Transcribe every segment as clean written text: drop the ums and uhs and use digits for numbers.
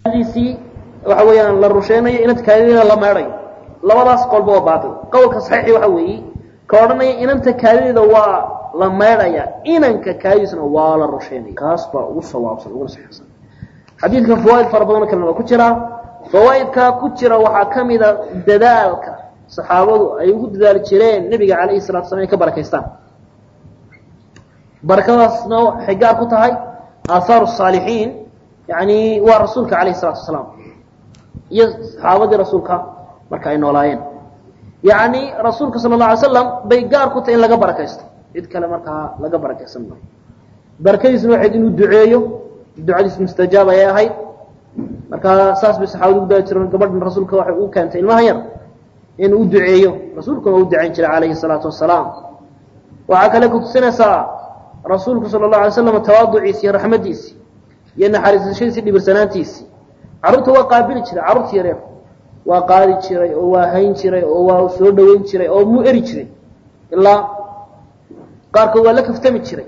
hadisi waxa weeyaan la rusheenayo inanta kaadida la meeray labadaas qolba waa baatil qowlka saxiixi waxa weeye ka oranaya inanta kaadida waa la meeraya inanka kaadisna waa la rusheenay kaas baa ugu sawaabsan ugu saxiixsan xadiidka fawaid farabadan kale ku jira fawaidka ku jira waxa kamida dadaalka saxaabadu ay ugu dadaal jireen nabiga kaleey salaatu wasalaam ka barakeystaan barakadaasna xigaar ku tahay aathar saalihiin yani waa rasuulka kaleey salaatu wasalaam iyo saxaabadii rasuulka marka ay noolaayeen yani rasuulka sallallahu alayhi wasallam bay gaar ku tahay in laga barakeysto cid kale marka laga barakeysan maayo barakadiisna waxa inuu duceeyo ducadiis mustajaab ay ahayd marka saas bi saxaabadu daa jireen gabadhan rasuulka waxa uu keentay ilmaha yar in uu duceeyo rasuulku uu duceyn jiray kaleey salaatu wasalaam waxa kale ku tusinaysaa rasuulku sallallahu alayhi wasallam tawaaduciisa iyo raxmadiisa iyo naxariisadiisa dhibirsanaantiisa carruurta waa qaabili jiray carruurta yar waa qaadi jiray oo waa hayn jiray oo waa soo dhaweyn jiray oo mu eri jiray ilaa qaarkood waa la kaftami jiray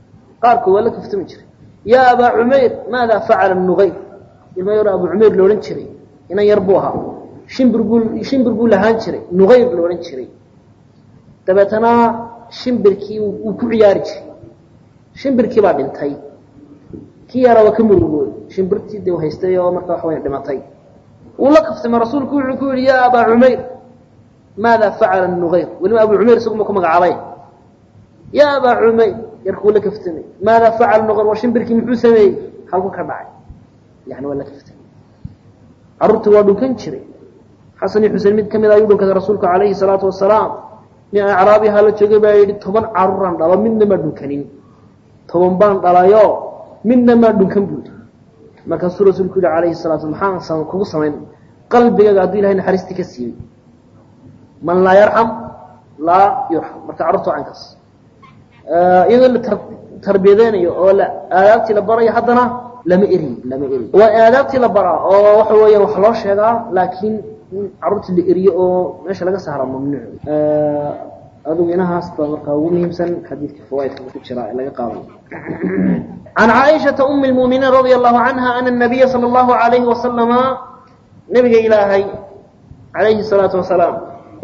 ya aba umayr maada fa'ala an-nughayr ilma yar abu umayr looran jiray inan yar buu ahaa shimbir buu lahaan jiray nughayr looran jiray dabeetana shimbirkii uu ku ciyaari jiray shimbirkii baa dhintay kii yara waa ka murugooday shimbirtii dib haystay oo markaa wax weyn dhimatay wala kaftama rasuulku wuxuu ku yiri ya aba umayr maada fa'ala an-nughayr wali abu umayr isagoo ku magacaabay ya aba umayr yarku la kaftamay maada fa'ala an-nughayr wa shimbirkii muxuu sameeyay halku ka dhacay yani wala kaftamay arurtu waa dhukan jiray xasan iyo xuseen mid kamid ah ayuu dhunkaday rasuulku kaleey salaatu wasalaam ni a'raabi hala joogay baa yiri 10 caruuran dhalo midna ma dhunkanin 10 baan dhalayo midna ma dhunkan buud marka rasuulku kaleey salaatu maxaan kugu sameyn qalbiga hadii ilaahay naxariisti ka siiyay man la yarham la yurham marka arurtu ankas iyadoo tarbiyadeenayo oo la aadaabti la barayo haddana lama eri waa aadaabti la bara oo waxa weeyaan wax loo sheegaa laakiin carruurta la eriyo oo meesha laga saaro mamnuuc adigu inahaas baa marka ugu muhiimsan xadiidka fawaidka ku jira ee laga qaadan عن عائشة أم المؤمنين رضي الله عنها أن النبي صلى الله عليه وسلم نبي إلهي عليه الصلاة والسلام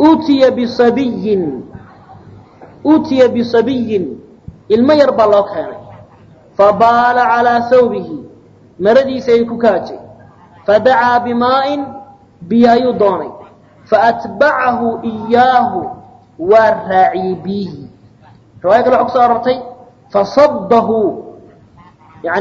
أوتي بصبي المير بالله فبال على ثوبه مردي سيكوكاتي فدعا بماء بيايضاني فأتبعه إياه والرعي به رواية العقصة أرتي فصبه يعني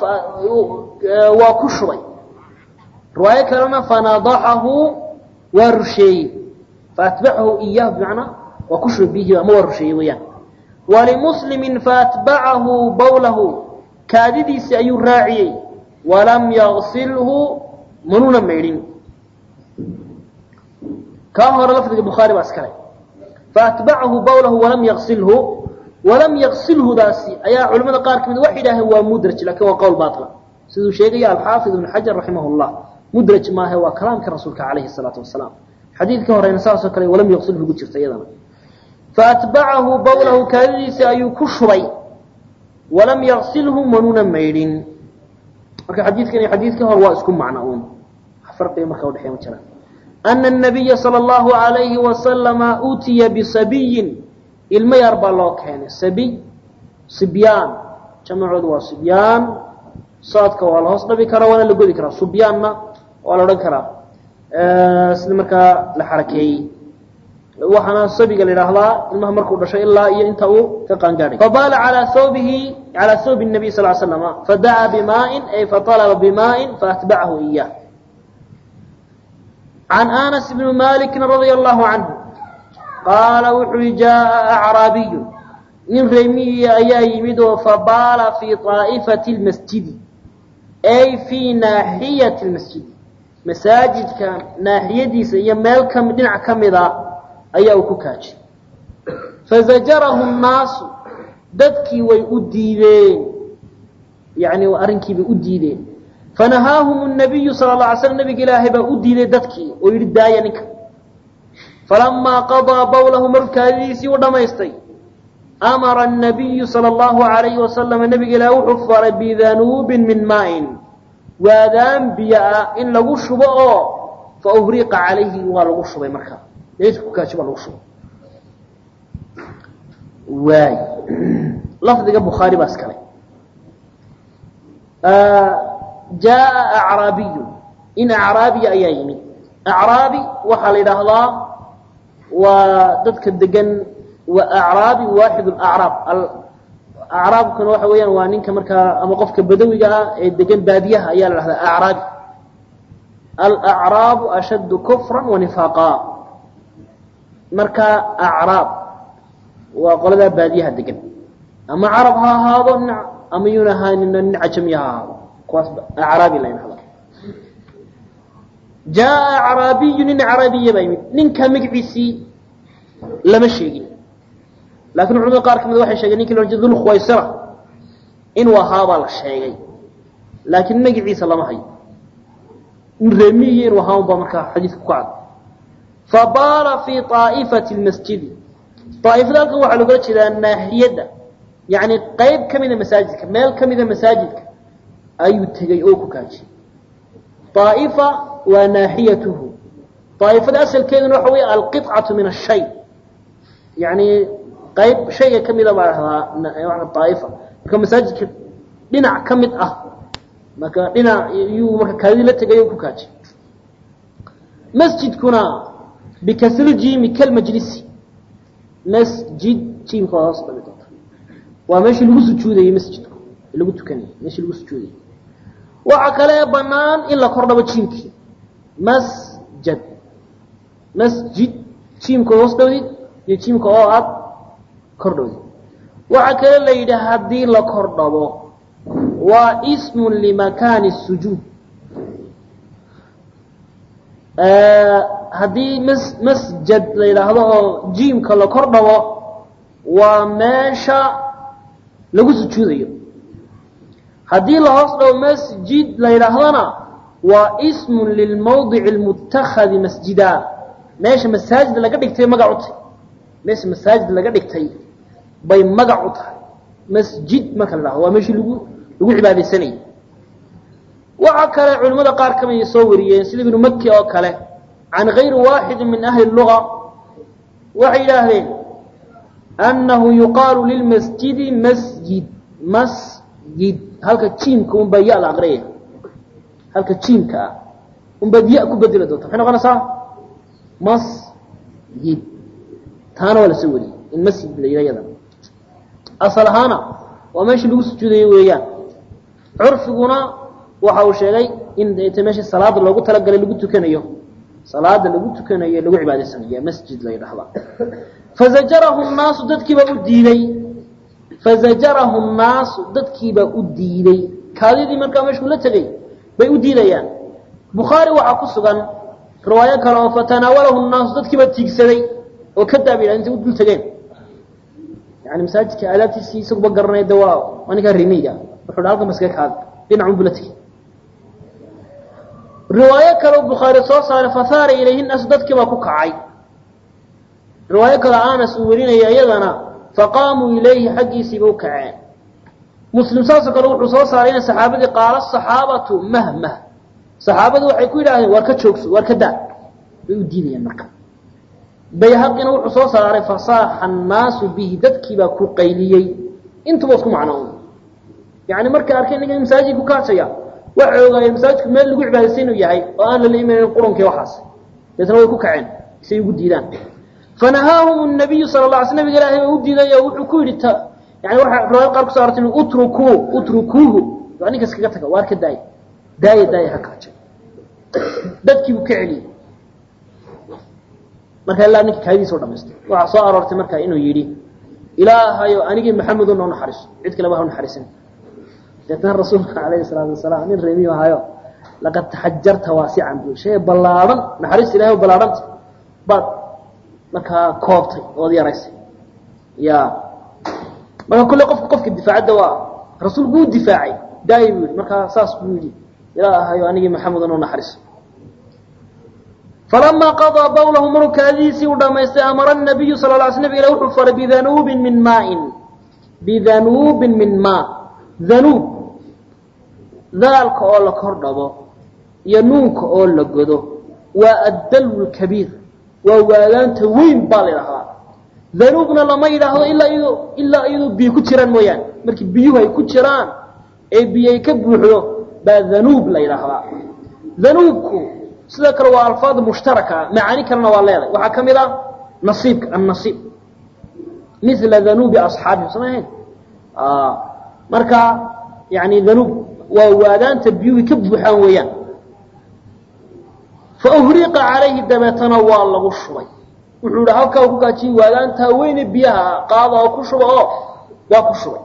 وكشري رواية كلمة فنضحه ورشي فأتبعه إياه بمعنى وكشر به ورشي وياه ولمسلم فأتبعه بوله كاددي سأي الراعي ولم يغسله منونا ميرين كاهر لفظ البخاري واسكري فأتبعه بوله ولم يغسله داسي أي علماء قارك من وحده هو مدرج لكن هو قول باطل سيدو شيخي الحافظ بن حجر رحمه الله مدرج ما هو كلام كرسولك عليه الصلاة والسلام حديث كهرين ساسو كلي ولم يغسله بجرت أيضا فأتبعه بوله كاديس أي كشري ولم يغسله منونا ميرين marka xadiidka hor waa isku macnaawn farqi marka u dhaxeeyo jira أن النبي صلى الله عليه وسلم أوتي بصبي المير بالله كان صبيان جمعوا ذو صبيان صادك ولا هصنا بكرا ولا لقول بكرا صبياننا ولا ركرا سلمك لحركي وحنا الصبي قال له لا المهم مركو دشي الا انت او كقانغاري فبال على ثوب النبي صلى الله عليه وسلم فدعا بماء اي فطلب بماء فاتبعه اياه عن انس بن مالك رضي الله عنه قال وحي جاء اعرابي من رمي ايامد فبال في طائفه المسجد اي في ناحيه المسجد مساجد كان ناحيتيس iyo meel dhinac kamida ayaa ku kaaji fazajarahu an-nas dadkii way u diideen yaani arinkii bay u diideen fanahahum an-nabiy sallallahu alayhi wasallam nabiga ilaahay baa u diiday dadkii oo yiri daayanika falamma qada bawlahu markaadiisi u dhamaystay amara an-nabiy sallallahu alayhi wasallam nabiga ilaahay wuxuu faray bidanubin min ma'in waadaan biyaa in lagu shubo oo fa uhriqa alayhi wa lagu shubay marka leedku kaajiba lagu shubo waay lafdiga bukhari bas kale jaa a'rabiy in a'rabi ayayni a'rabi waxa la yiraahdaa waa dadka degan wa a'rabi waahid al-a'rab al-a'rab kan waxa weeyaan waa ninka marka ama qofka badawiga ah ee degan baadiyaha ayaa la yiraahdaa a'rabi al-a'rab ashad kufran wa nifaqa marka a'rab waa qolada baadiyaha degan ama arab ha ahaado ama yunahaanina ajamiyaha kuwaas a'rabi la yiraahdaa jaa a'rabiyyun a'rabiyya bayimid ninka magiciisi lama sheegin laakiin culimada qaar kamid waxay sheegeen ninkii loo jeedo Khuwaysira in wahaaba la sheegay laakiin magiciisa lama hayo reemiyeen wahaaba marka xadiisku ku cad fabara fi ta'ifati almasjid ta'ifada waxa lagu jeedaa naahiyada yani qayb kamida masaajidka meel kamida masaajidka ayuu tagay oo ku kaaji طائفة وناحيته طائفة أصل كذا نحوي القطعة من الشيء يعني قيب شيء كم إذا بعدها يعني الطائفة كمساجد لنا كمت ما لنا يو ما كذي لا تجيو كاج مسجد كنا بكسر الجيم كالمجلس مسجد جيم خاص بالضبط وماشي الوسط جودة مسجد اللي قلت كني ماشي الوسط جودة وعكلا بنان إلا كرنا بتشينكي مسجد مسجد تيم كوس دودي يتيم كواب كردودي وعكلا ليدا هدي لا كرنا واسم لمكان السجود هدي مسجد ليدا هذا جيم كلا كرنا وماشى لو سجوديو هذه الهصل مسجد ليرهضنا واسم للموضع المتخذ مسجدا ماشي مساجد لقد دغتي مغعوت ماشي مساجد لقد دغتي باي مغعوت مسجد ما كلا هو ماشي لو عباديسني وعكر علماء قار كما يسوريين سيد ابن مكي او كله عن غير واحد من اهل اللغه وعيلاهين انه يقال للمسجد مسجد halka jiimka un baa yaa la aqriyo halka jiimka un baa yaa ku bedelo doonta waxay noqonaysaa masjid taana wala soo wari in masjid la yiraahdo asalahana waa meeshii lagu sujuuday weeyaan urfiguna waxa uu sheegay in ay meeshii salaad loogu tala galay lagu tukanayo salaada lagu tukanayo lagu cibaadaysanayo masjid la yiraahdo fazajarahu an-nas dadkiiba u diiday فزجره الناس dadkiiba u diiday kaadidii markaa meeshu la tagay bay u diidayaan bukhari waxa ku sugan riwaayad kale oo fatanawalahu الناس dadkiiba tiigsaday oo ka daabiyay inta u dul tageen yani masaajidka alaabtiisii isagu garanay dawaa aniga rimiga wuxuu halka maska kaad dhinacu bulatay riwaayad kale oo bukhari soo saaray fathara ilayhi الناس dadkiiba ku kacay riwaayad kale Anas uu warinayay iyadana فقاموا إليه حقي سيبوكعين مسلم ساسا قالوا وحو صارين صحابة قال الصحابة مهمة صحابة وحيكوا إلهي واركتشوكس واركدا بيوديني المكة بيهقنا وحو صارين فصاح الناس به ددكي باكو قيليي انتوا باسكم معناهم يعني مركة أركين لكي مساجي كوكاتشيا وحوغا المساجي كمال لقوا عبادسين وياهي وآن للإيمان القرون كي وحاس يتنوي كوكعين سيقود ديدان فنهاهم النبي صلى الله عليه وسلم قال له ودي ذا يوحكوا يعني روايه قارك صارت انه اتركوه يعني كسكا تغا وارك داي حكاجه dadkii uu ka celi marka Allah ninka kaydii soo dhameystay waxa soo aroortay marka inuu yiri ilaahayo anigi maxamed oo naxariis cid kale baa naxariisin dadna rasuulka kaleey salaatu wasalaam nin reemiyo hayo laqad tahajjarta wasi'an bi shay balaaran naxariis ilaahay balaaran bad marka koobtay oo yaraysay marka kullu qofka difaacada waa rasuulku difaacay daayib marka saas buu yiri ilaahay anigi maxamed oo naxariis فلما قضى بوله مركاديسي ودميست امر النبي صلى الله عليه وسلم الى وحفر بذنوب من ماء ذنوب daalka oo la kordhabo iyo nuunka oo la godo waa ad-dalw al-kabiir waa waadaanta weyn baa la yiraahdaa dhanuubna lama yiraahdo ilaa iyadoo biyo ku jiraan mooyaan markii biyuhu ay ku jiraan ee biyay ka buuxdo baa dhanuub la yiraahdaa dhanuubku sida kale waa alfaad mushtaraka macaani kalena waa leedahay waxa kamid ah nasiibka an-nasiib مثل ذنوب أصحابهم سمعين مركا يعني ذنوب ووادان تبيوه كبحان ويان فأهريق عليه دمتنا والله الشوي وحول هكا وكاتي وادان تاوين بيها قاضى وكشوي وكشوي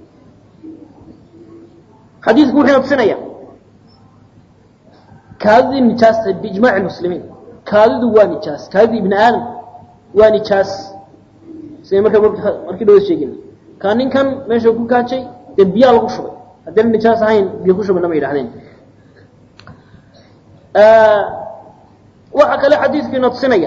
حديث كوحنا بسنية كاذي النجاس بإجماع المسلمين كاذي وانجاس كاذي ابن آدم وانجاس سيما markii dhow sheegin kan ninkan meesha ku kaacay biyo lagu shubay hadii nijaas ahayn biyo ku shubay lama yiraahdeen waxa kale xadiiskii nodsinaya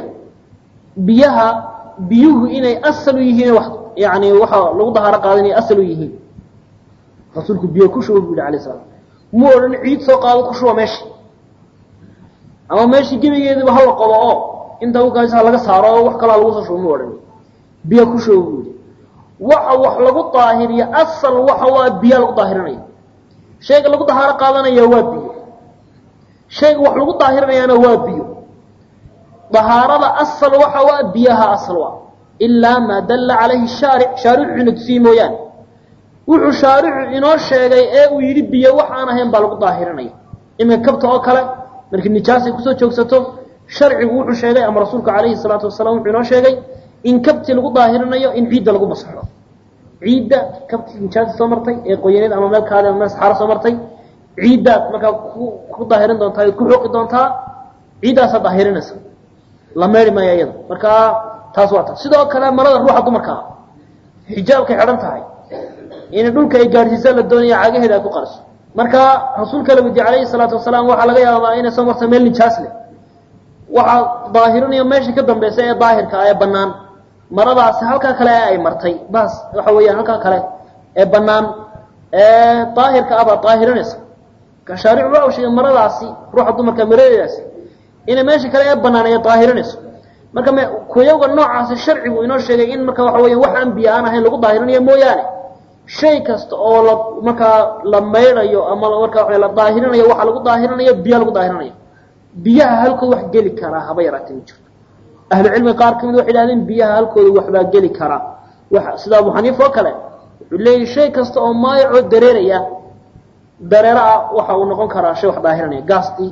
biyuhu inay asal u yihiin wax yaani waxa lagu dahara qaadanay asal u yihiin rasuulku biyo ku shubay buu عليه السلام mu oran ciid soo qaado ku shuba meesha ama meesha gibigeedu waxa la qabo oo inta uu kaasa laga saaro wax kala lagu soo shubo mu oran biyo ku shubay wax lagu daahiriyo asal waxa waa biyo lagu daahirinayo shayga lagu dahara qaadanayo waa biyo shayga wax lagu daahirinayana waa biyo daharada asal waxa waa biyaha asal waa illa ma dalla alayhi shari'u nudsiimoyan wuxuu shari'u inoo sheegay ee uu yiri biyo waxaan ahayn baa lagu daahirinayo ima kabta oo kale markii nijaas ay ku soo joogsato sharcigu wuxuu sheegay ama rasuulku alayhi salatu wasalaam wuxuu inoo sheegay in kabti lagu daahirinayo in ciid lagu masaxo ciidda kabti nijaas soo martay ee qoyaneed ama meel kaada ama saxara soo martay ciidda marka ku daahirin doontaa ku xoqi doontaa ciidaas daahirinaysa la meeri ma ayada marka taas waa taas sidoo kale marada ruuxa dumarka xijaabka xiran tahay in dhulka ay gaarsiiso la doonayo cagaheeda ku qarso marka rasuulka nabi alayhi salatu wasalaam waxa laga yaabaa inay soo martay meel nijaas leh waxa daahirinayo meesha ka dambeysay ee daahirka ay banaan maradaas halka kale ay martay bas waxa weeyaan halka kale ee banaan ee daahirka aba daahirinaysa ka shariic waa shay maradaasi ruuxa dumarka mareeyaysa in meesha kale ee banaan ay daahirinayso marka kuyaga noocaas sharcigu inoo sheegay in marka waxa weeyaan wax aan biyo aan ahayn lagu daahirinayo mooyaane shay kasta oo marka la meerayo ama marka wax la daahirinayo waxa lagu daahirinayo biyo lagu daahirinayo biyaha halkoo wax gali kara haba yaraatay jirto ahlu cilmi qaar kamid waxay yiraahdeen biyaha halkooda wax baa gali kara wax sida Abu Hanifa oo kale wuxuu leeyahay shay kasta oo maayo dareeraya dareera waxa uu noqon karaa shay wax daahiranaya gaasti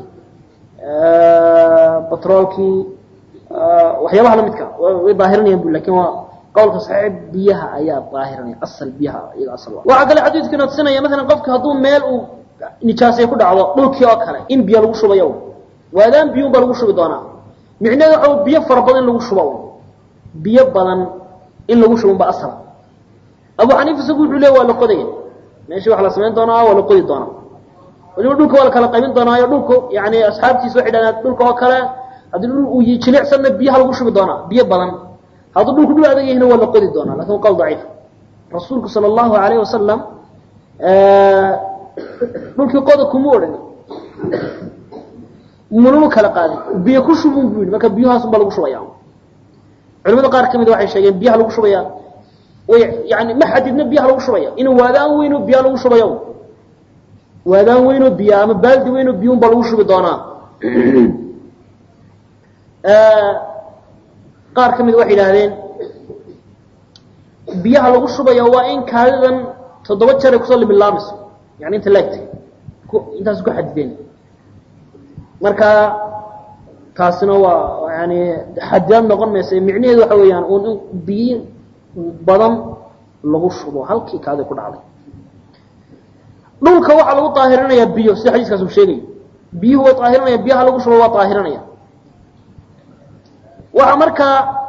petrolki waxyaabaha la midka way daahiranayaan buu laakiin waa qowlka saxiib biyaha ayaa daahiranaya asal biyaha iyaga asal waxa kale xadiidku nodsinaya mesela qofka haduu meel uu nijaasay ku dhacdo dhulkii oo kale in biyo lagu shubayo waadaan biyo baa lagu shubi doonaa micnaheedu waxa biyo farabadan lagu shubo biyo badan in lagu shubo ba asal Abu Hanifa wuxuu leeyahay waa la qoday meeshii wax la sameyn doonaa waa la qodi doonaa waliba dhulka wala kala qaybin doonaa dhulku yaani asxaabtiisu waxay dhaheen dhulka oo kale hadii uu jilicsan biyaha lagu shubi doonaa biyo badan haduu dhulku dhul adag yahay waa la qodi doonaa laakiin qawl daciif rasuulku sallallahu alayhi wasallam dhulkii qodo kuma oran mululu kala qaadi biyo ku shubun buu marka biyahaas baa lagu shubaya culimada qaar kamid waxay sheegeen biyaha lagu shubaya way yaani ma xadidna biyaha lagu shubaya in waadaan weyn oo biyo lagu shubayo waadaan weyn oo biyo ama baaldi weyn oo biyo baa lagu shubi doonaa qaar kamid waxay yiraahdeen biyaha lagu shubayo waa in kaalidan 7 jeer ku soo libilaamayso yaani inta laagtay intaas ku xadideen marka taasina waa yaani xadaan noqon meesay micnaheedu waxa weeyaan oo biyo badan lagu shubo halkii kaada ku dhacday dhulka waxa lagu daahirinaya biyo sida xadiiskaas uu sheegay biyuhu way daahirinaya biyaha lagu shubo waa daahirinaya waxa marka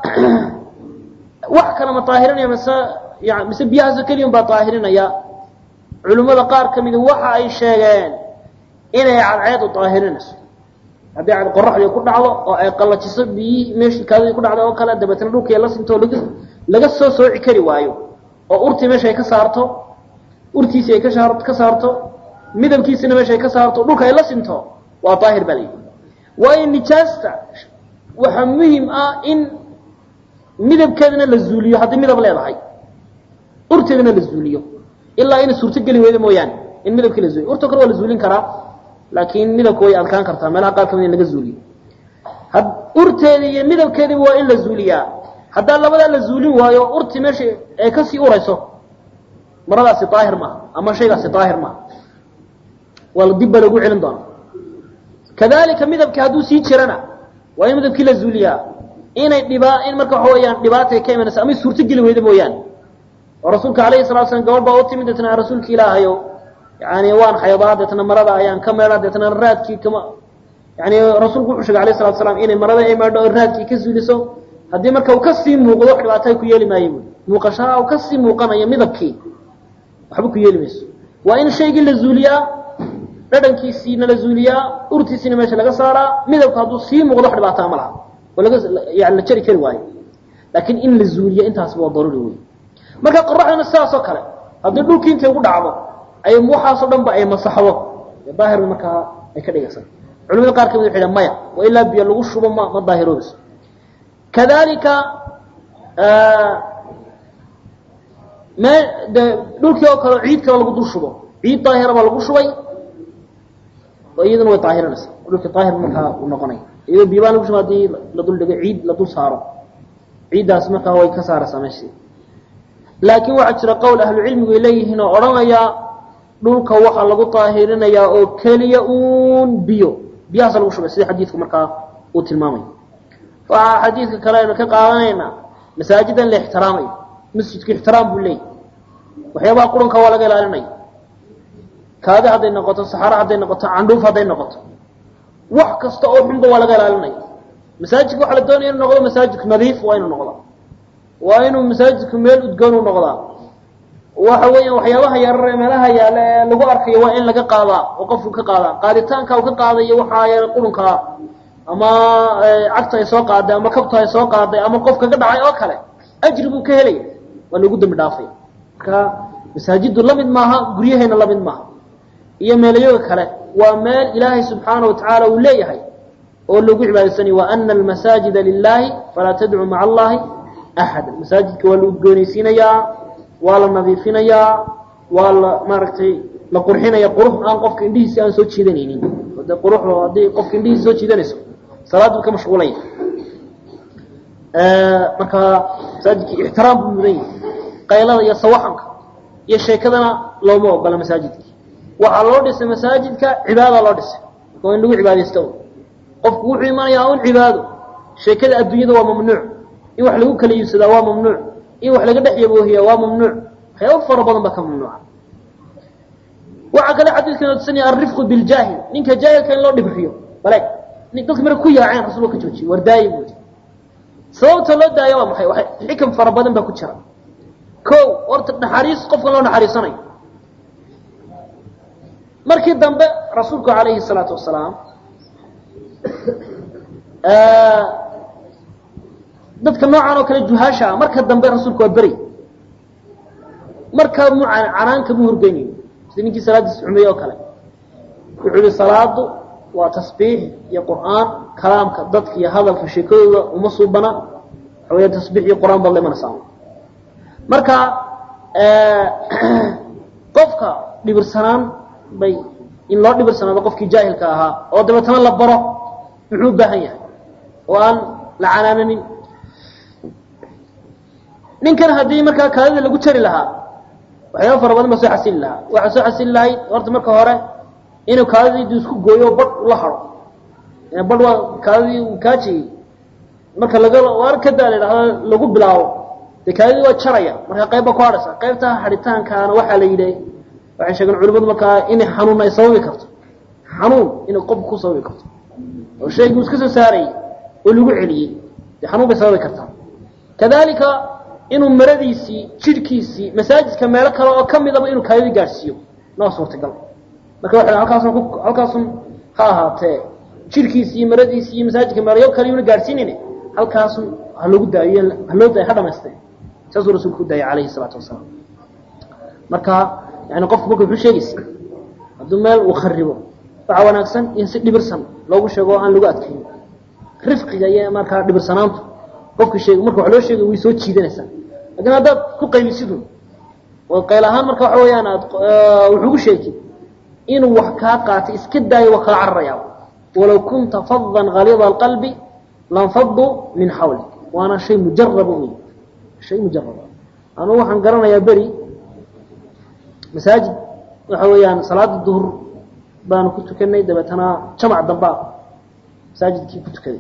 wax kala ma daahirinaya mise biyahaas kaliya baa daahirinaya culimada qaar kamid waxa ay sheegeen inay cadceed u daahirinayso hadii ay qorraxda ku dhacdo oo ay qallajiso biyi meeshii kaada ku dhacdo oo kala dabatana dhulka la sinto laga soo sooci kari waayo oo urti meesha ay ka saarto urtiisi ay ka saarto midabkiisina meesha ay ka saarto dhulka ay la sinto waa daahir bali waa nijaasta waxa muhiim ah in midabkeedana la zuuliyo hadii midab leedahay urteedana la zuuliyo ilaa in suurto gali weydo mooyaan in midabka la zuuliyo urto kale waa la zuulin karaa laakiin midabku way adkaan kartaa meelaha qaar kamid laga zuuliyo had urteeda iyo midabkeeda waa in la zuuliyaa hadaa labada la zuulin waayo urti meesha ay ka sii urayso maradaasi daahir ma ama shaygaasi daahir ma wala dib lagu cilin doona kadalika midabka haduu sii jirana waa in midabkii la zuuliyaa inay dhibaa in marka hooyaan dhibaatay ka imanaysa ama suurto gali weydo mooyaan rasuulka kaleey sallallahu alayhi wasallam gabadha oo timid dadna rasuulka ilaahayo yaani waan xayadaad dadna marada ayaan ka meelaa dadna raadkii kama yaani rasuulku wuxuu sheegay kaleey sallallahu alayhi wasallam inay marada ay maadho raadkii ka zuuliso hadii marka uu ka sii muuqdo wax dhibaatay ku yeeli maayo muuqashaa uu ka sii muuqanayo midabkii waxba ku yeeli mayso waa in shayga la zuuliyaa dhadhankiisina la zuuliyaa urtiisina meesha laga saaraa midabku haduu sii muuqdo wax dhibaato ma laha wala yaani la jari kari waayo laakiin in la zuuliyo intaas waa daruuri weey marka qorraxdana saas oo kale hadii dhulkii inta ugu dhacdo ay waxaas oo dhanba ay masaxdo daahir marka ay ka dhigaysan culimada qaar kamid waxay maya waa ilaa biyo lagu shubo ma daahiroobayso kadalika ma dhulkii oo kale ciid kale lagu dul shubo ciid daahir ba lagu shubay iyaduna way daahiranaysaa dhulkii daahir marka uu noqonay iyo biyo lagu shubo hadii la dul dhigo ciid la dul saaro ciidaas marka way ka saaraysaa meeshii laakiin waxa jira qowl ahlu cilmigu ilayhiin oo oranaya dhulka waxa lagu daahirinayaa oo kaliya biyaha lagu shubay sida xadiisku marka uu tilmaamay waxa xadiiska kale ee ka qaadanayna masaajidan la ixtiraamay masjidka ixtiraam buu leeyahay waxyaabaha quranka waa laga ilaalinay kaada haday noqoto saxara haday noqoto candhuuf haday noqoto wax kasta oo xunba waa laga ilaalinay masaajidka waxa la doonayaa inuu noqdo masaajid nadiif waa inuu noqdo waa inuu masaajidku meel udgoon u noqdaa waxa weeyaan waxyaabaha yarar ee meelaha yaala ee lagu arkayo waa in laga qaadaa oo qofku ka qaadaa qaaditaanka uu ka qaadayo waxa ay qurunka ama cagta ay soo qaaday ama kabta ay soo qaaday ama qofka ka dhacay oo kale ajri buu ka helay waa lagu dambi dhaafay marka masaajidu lamid maaha guryaheena lamid maaha iyo meelayo kale waa meel ilaahay subhanahu wa ta'ala uu leeyahay oo lagu cibaadeysanay wa anna al-masajida lillahi fala tad'u ma'a allahi ahad masajidka waa lagu goonaysiinayaa waa la nadiifinayaa waa la maaragtay la qurxinaya qurux aan qofka indhihiisa aan soo jiidanaynin wada quruxdo hadii qofka indhihiisa soo jiidanayso salaadu ka mashquulay marka masajidka ixtiraam buu mudan yahay qaylada iyo sawaxanka iyo sheekadana looma ogola masaajidka waxa loo dhisay masaajidka cibaado loo dhisay oo in lagu cibaadeysto qofku wuxuu imaanayaa oo cibaado sheekada adduunyada waa mamnuuc in wax lagu kala iibsado waa mamnuuc in wax laga dhaxyaboohiyo waa mamnuuc waxyaabo fara badan ba ka mamnuuc waxa kale xadiiskan tusaniya ar-rifq bil jahil ninka jaahilka in loo dhibriyo baleeg nin dadka markuu yaaceen rasuulku ka joojiyo wardaay buu sababta loo daayo waa maxay waxa xikam fara badan ba ku jira koow horta naxariis qofka loo naxariisanayo markii dambe rasuulku kaleey salaatu wasalaam dadka noocan oo kale juhaasha marka dambe rasuulku waa bari marka canaanka mu hurgeynin sidii salaadiis xumeeyo oo kale wuxuu salaadu waa tasbiix iyo quraan kalaamka dadka iyo hadalka sheekadooda uma suubana xawaya tasbiix iyo quraan bal leeman saaw marka qofka dhibirsanaan bay in loo dhibirsanaado qofkii jaahilka ahaa oo dabeetana la baro wuxuu baahan yahay oo aan la canaananin ninkan hadii marka kaadida lagu jari lahaa waxyaabo fara badan ba soo xasil lahaa waxa soo xasil lahay horta marka hore inuu kaadida isku gooyo bad la haro bad waa kaadida uu kaaji marka laga war ka daaleedahay lagu bilaabo kaadida waa jaraya marka qayb ku haraysa qaybta xaritaankaana waxa la yidhi waxay sheegan culimadu marka in xanuun ay sababi karto xanuun in qof ku sababi karto oo shaygu iska soo saaray oo lagu celiyay xanuun bay sababi kartaa kadalika inuu maradiisi jirkiisi masaajidka meel kale oo kamidaba inuu kaadi gaarsiyo noo suurtagal marka waxa halkaas ha ahaatee jirkiisi maradiisi iyo masaajidka meel kale inuu gaarsiinine halkaas ha lagu daayo ha dhamaystay saas rasuulku daayay kaleey salaatu wasalaam marka yani qofku wuxuu sheegayay hadduu meel uu kharibo waxa wanaagsan in si dhibirsan loogu sheego aan lagu adkeeyo rifqiga iyo markaa dhibirsanaantu qofka sheego marka wax loo sheego way soo jiidanaysaa laakiin haddaad ku qaylisidun oo qayl ahaan marka waxa weeyaan aad wuxuu sheegay inuu wax kaa qaatay iska daayo wax kala cararaya walaw kunta faddan ghalidha alqalbi lanfaddu min hawlik waana shay mujarrab shay mujarrab anu waxaan garanayaa bari masaajid waxa weeyaan salaada duhur baan ku tukanay dabeetana jamac dambe masaajidkii ku tukaday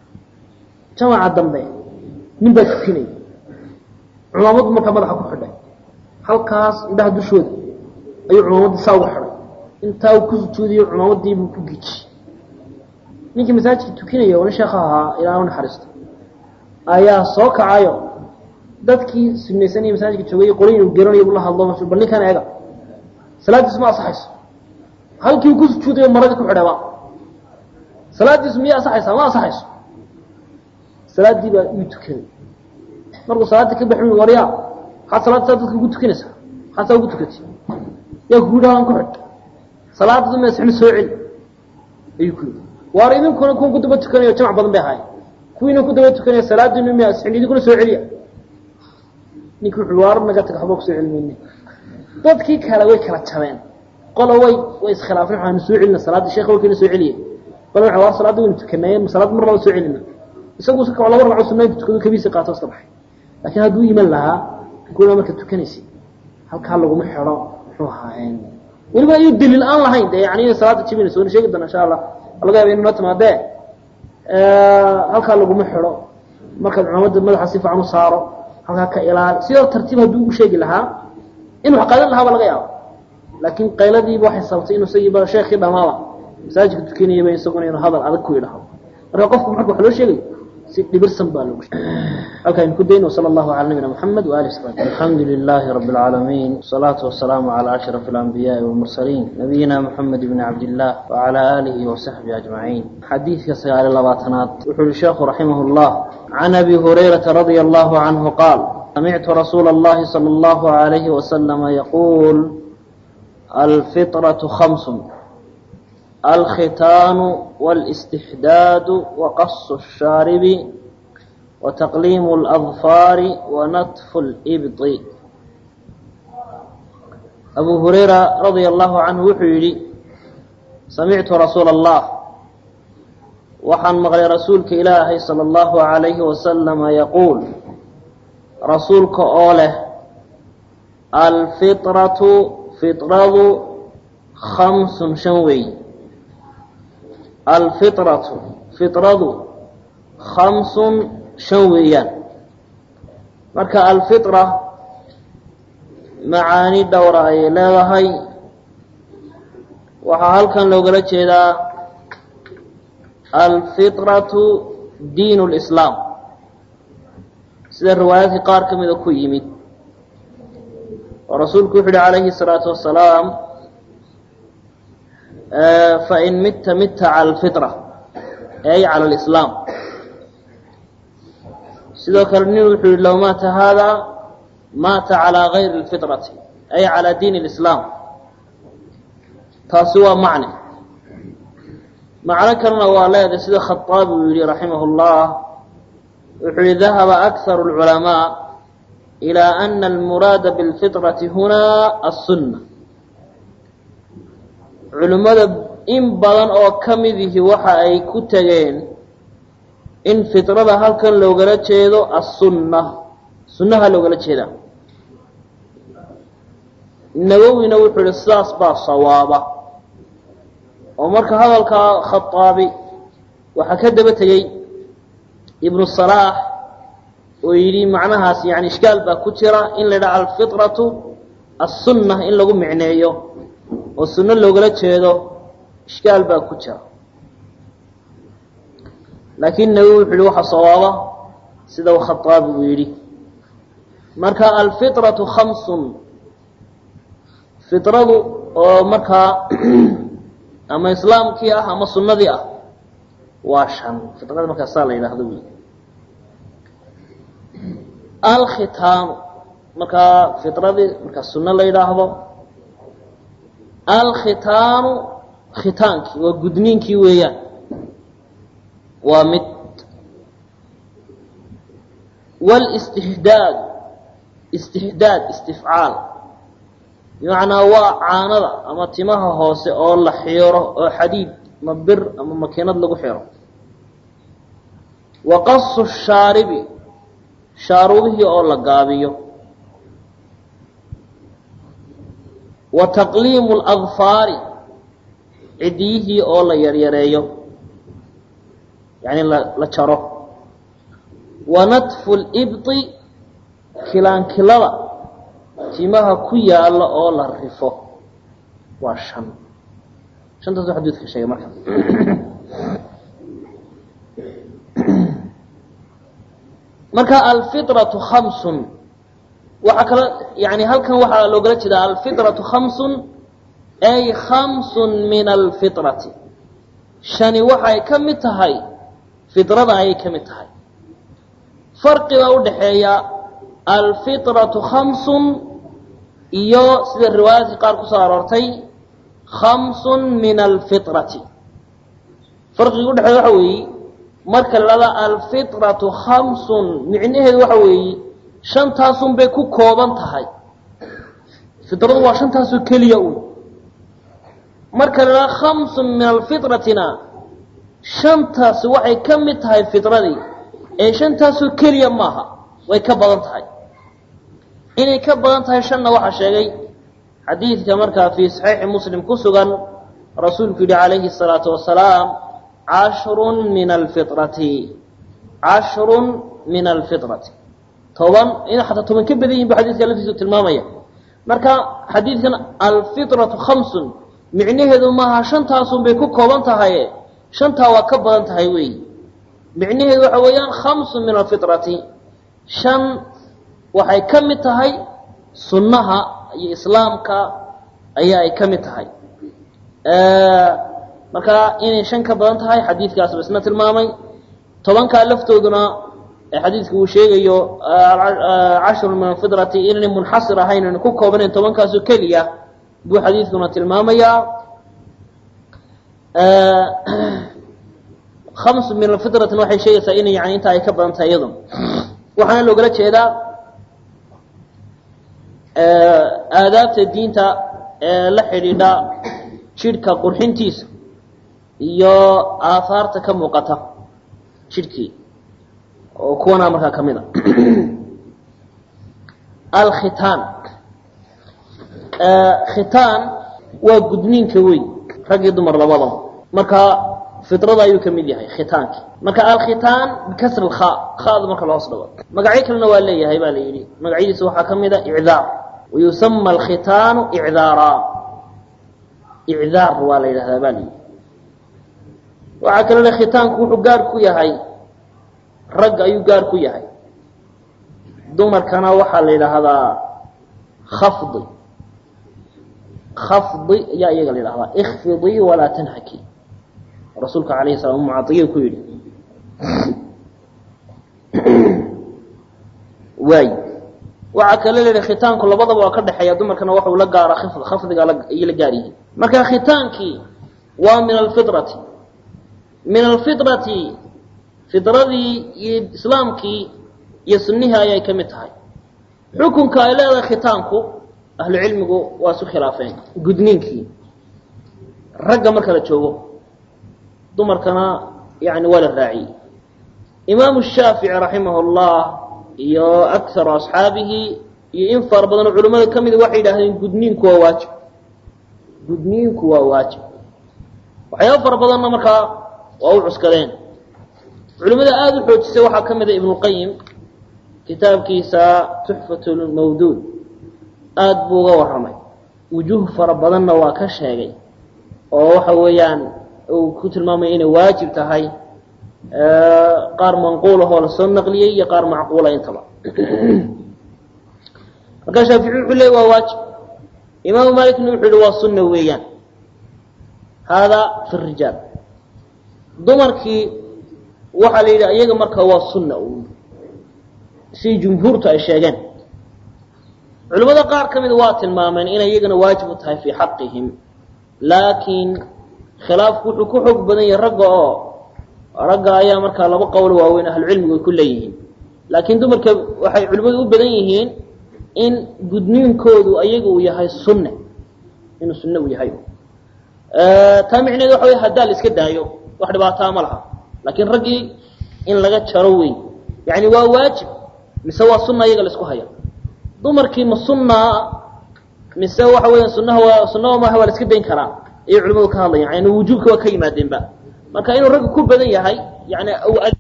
jamaca dambe nin baa tukanay culamadu marka madaxa ku xidhay halkaas indhaha dushooda ayuu culamadu saa uga xidhay intaa uu ku sujuudiyo culamadii buu ku giji ninkii masaajidka tukanaya oo sheekha ahaa ilaahay naxariisto ayaa soo kacayo dadkii sunnaysanay masaajidka joogay qorin uu geeranayo la hadlo bal ninkan eega salaadiisu ma asaxayso halkii uu ku sujuudiyo marada ku xidhaba salaadiisu miya asaxaysa ma asaxayso salaadii baa uu tukaday markuu salaada ka baxay wariya ha salaada dadka ugu tukanaysa ha ugu tukatay yaa ku dhalan ku xidh salaada ma saxna soo celi ay ku waar idinkuna ku daba tukanayo jamac badan bay ahay kuwiina ku daba tukanayo salaadii ma saxna idinkuna soo celiya ninkii wuxuu waar naga taga xaboo soo celimayna dadkii kale way kala jabeen qolo way iskhilaafeen waxaan soo celina salaada sheekhu way soo celiyay qolo waxa waa salaada weyn tukanayeen salaad mar laba soo celina isagu si kala war cusubnay tukado kabiisi qaato iska baxay laakiin hadduu iman lahaa kuna marka tukanaysi halka lagu ma xiro wuxuu ahaayeen waliba ay daliil aan lahayn yaani salaada jibinayso oo sheegi doona insha Allah laga yaabo inuu tamaade halka lagu ma xiro marka culimada madaxa si fiican u saaro halka ka ilaal sidoo tartiib haduu u sheegi lahaa inuu qaadan lahaa laga yaabo laakiin qayladii waxay sabtay inuu sayiba sheekhi dhamaaba masaajidka tukanayay bay isaguna inuu hadal adag ku yiraahdo marka qofku marka wax loo sheegay si dhibirsan baa lagu halkaan ku deeyno sallallahu alayhi wa Muhammad wa alihi wasallam alhamdulillahi rabbil alamin salatu wassalamu ala ashrafil anbiya'i wal mursalin nabiyina Muhammad ibn Abdullah wa ala alihi wa sahbihi ajma'in hadithka sagaal labaatanaad wuxuu sheekhu rahimahullah an abi hurairah radiyallahu anhu qala سمعت رسول الله صلى الله عليه وسلم يقول الفطرة خمس الختان والاستحداد وقص الشارب وتقليم الأظفار ونتف الإبط أبو هريرة رضي الله عنه وحيري سمعت رسول الله وحن مغلي رسولك إلهي صلى الله عليه وسلم يقول رسولك أوله الفطرة فطرة خمس شنوي الفطرة فطرة خمس شنويا مركا الفطرة معاني دورة أي لا هي وحال كان لو قلت الفطرة دين الإسلام سيد الروايات قار كم إذا كو يميد ورسولك عليه الصلاة والسلام فإن مت على الفطرة أي على الإسلام سيدو كرنيو لو مات هذا مات على غير الفطرة أي على دين الإسلام تاسوا معنى كرنا والله سيد الخطاب رحمه الله ذهب أكثر العلماء إلى أن المراد بالفطرة هنا السنة علماء إن بدن أو كمذه وحا أي كتغين إن فطرة هل كان لو قلت شيء السنة سنة لو قلت شيء النووي نوح الإسلاس بالصوابة ومرك هذا الخطابي وحكدبتي ابن الصلاح ويري معناها يعني إشكال باكترة إن لدى الفطرة السنة إن لغو معنيه والسنة لو قلت شيء إشكال باكترة لكنه حلوح صوابة سيدو خطاب ويري مركا الفطرة خمس فطرة مركا أما إسلام كي أما السنة دي واشان فطرة مركا صالة إلى هذا الختان مركا فطرة مركا السنة لا يلاحظه alkhitaanu khitaankii waa gudniinkii weeyaan waa mid wاlاstixdaad istixdaad istifcaal bimacnaa waa caanada ama timaha hoose oo la xiiro oo xadiid ma bir ama makiinad lagu xiro wa qasu shaaribi shaaruubihii oo la gaabiyo wa taqliimu اladfaari cidiyihii oo la yaryareeyo yani la jaro wa natfu libطi kilaankilada timaha ku yaala oo la rifo waa shantaasuu xadiidka sheegay marka marka alfiطraةu hamsun waxaa kale yani halkan waxaa loogala jeedaa alfiطraةu hamsun ay hamsun min alfiطrati shani waxay ka mid tahay fiطrada ayay ka mid tahay farqiga u dhaxeeya alfiطraةu hamsun iyo sida riwaayaadka qaar ku soo aroortay hamsun min alfiطrati farqiga udhexeeya waxa weeye marka la dhahda alfiطraةu hamsun micnaheedu waxa weeye shantaasun bay ku kooban tahay fiطradu waa shantaasoo keliya un marka la dhahda hamsun min alfiطratina shantaasi waxay ka mid tahay fiطradii ee shantaasoo keliya maaha way ka badan tahay inay ka badan tahay shanna waxaa sheegay xadiidka markaa fii saxiixi muslim ku sugan rasuulku yihi calayhi الsalaatu wasalaam cashrun min alfiطrati cashrun min alfiطrati toban in xataa toban ka badan yihin bu xadidka laftiisu tilmaamaya marka xadiidkan alfiطraةu hamsun micnaheedu maaha shantaasun bay ku kooban tahaye shantaa waa ka badan tahay weey micnaheedu waxa weeyaan hamsun min alfiطrati shan waxay ka mid tahay sunnaha iyo islaamka ayaa ay ka mid tahay marka inay shan ka badan tahay xadiidkaasba isna tilmaamay tobankaa laftooduna ee xadiidka uu sheegayo cashrun min alfiطrati inaynay munxasir ahayn inay ku koobanayn tobankaasoo keliya buu xadiidkuna tilmaamayaa hamsun min alfiطratina waxay sheegaysaa inay yani intaa ay ka badan tahay iyaduna waxaana loogala jeedaa aadaabta diinta ee la xidhiidha jidhka qurxintiisa iyo aahaarta ka muuqata jidhkii oo kuwanaa markaa ka mid a alkhitaan khitaan waa gudniinka weyn rag iyo dumar labadaba marka fiطrada ayuu ka mid yahay khitaankii marka alkhitaan bikasri اlkhaa khaada marka la hoos dhago magacyo kalena waa leeyahay baa la yidhi magacyadiisa waxaa ka mid a icdaar wayusama alkhitaanu icdaara icdaar waa la yidhahdaa baa la yidhi waxaa kale le khitaanku wuxuu gaar ku yahay rag ayuu gaar ku yahay dumarkana waxaa la yidhaahdaa khafdi khafdi ayaa iyaga la yidhahdaa ikfidii walaa tanhaki rasuulka alayhi salam mucaiya ku yidhi waay waxaa kale la yidhi khitaanku labadaba waa ka dhexeeya dumarkana waxuu la gaara khafdiga ayay la gaar yihiin marka khitaankii waa min alfiطrati min alfiطrati fidradii iyo islaamkii iyo sunnihii ayay ka mid tahay xukunka ay leedahay khitaanku ahlu cilmigu waa isu khilaafeen gudniinkii ragga marka la joogo dumarkana yani waa la raaciyey imaamu shaafici raximah اllah iyo akaru asxaabihi iyo in fara badanoo culimmada ka mida waxay yidhahdeen gudniinku waa waajib gudniinku waa waajib waxyaaba fara badanna markaa waa u cuskadeen culimmada aada u xoojisay waxaa ka mida ibnuqayim kitaabkiisa tuxfat lmawduud aada buu uga warramay wujuuh fara badanna waa ka sheegay oo waxa weeyaan uu ku tilmaamaya inay waajib tahay qaar manquulahoo lasoo naqliyey iyo qaar macquula intaba markaa shaafici wuxuu leey waa waajib imaamu malikna wuxuu yihi waa sunna weeyaan haadaa fi rijaal dumarkii waxaa la yidhi iyaga marka waa sunna si jumhuurtu ay sheegeen culimmada qaar ka mida waa tilmaameen inay iyagana waajib u tahay fii xaqihim laakiin khilaafku wuxuu ku xoog badan yahay ragga ayaa markaa laba qowl waaweyn ahlu cilmigu ay ku leeyihiin laakiin dumarka waxay culimadu u badan yihiin in gudniinkoodu ayaga uu yahay sunne inuu sunne uu yahay taa micneheedu waxa weeye haddaa la iska daayo wax dhibaataa ma laha laakiin raggii in laga jaro wey yani waa waajib mise waa sunna iyaga la isku haya dumarkii ma sunnaa mise waxa weeyaan sunnaha maaha waa la iska dayn karaa ayay culimadu ka hadlayaan yani wujuubka waa ka yimaadeenba marka inuu ragga ku badan yahay yani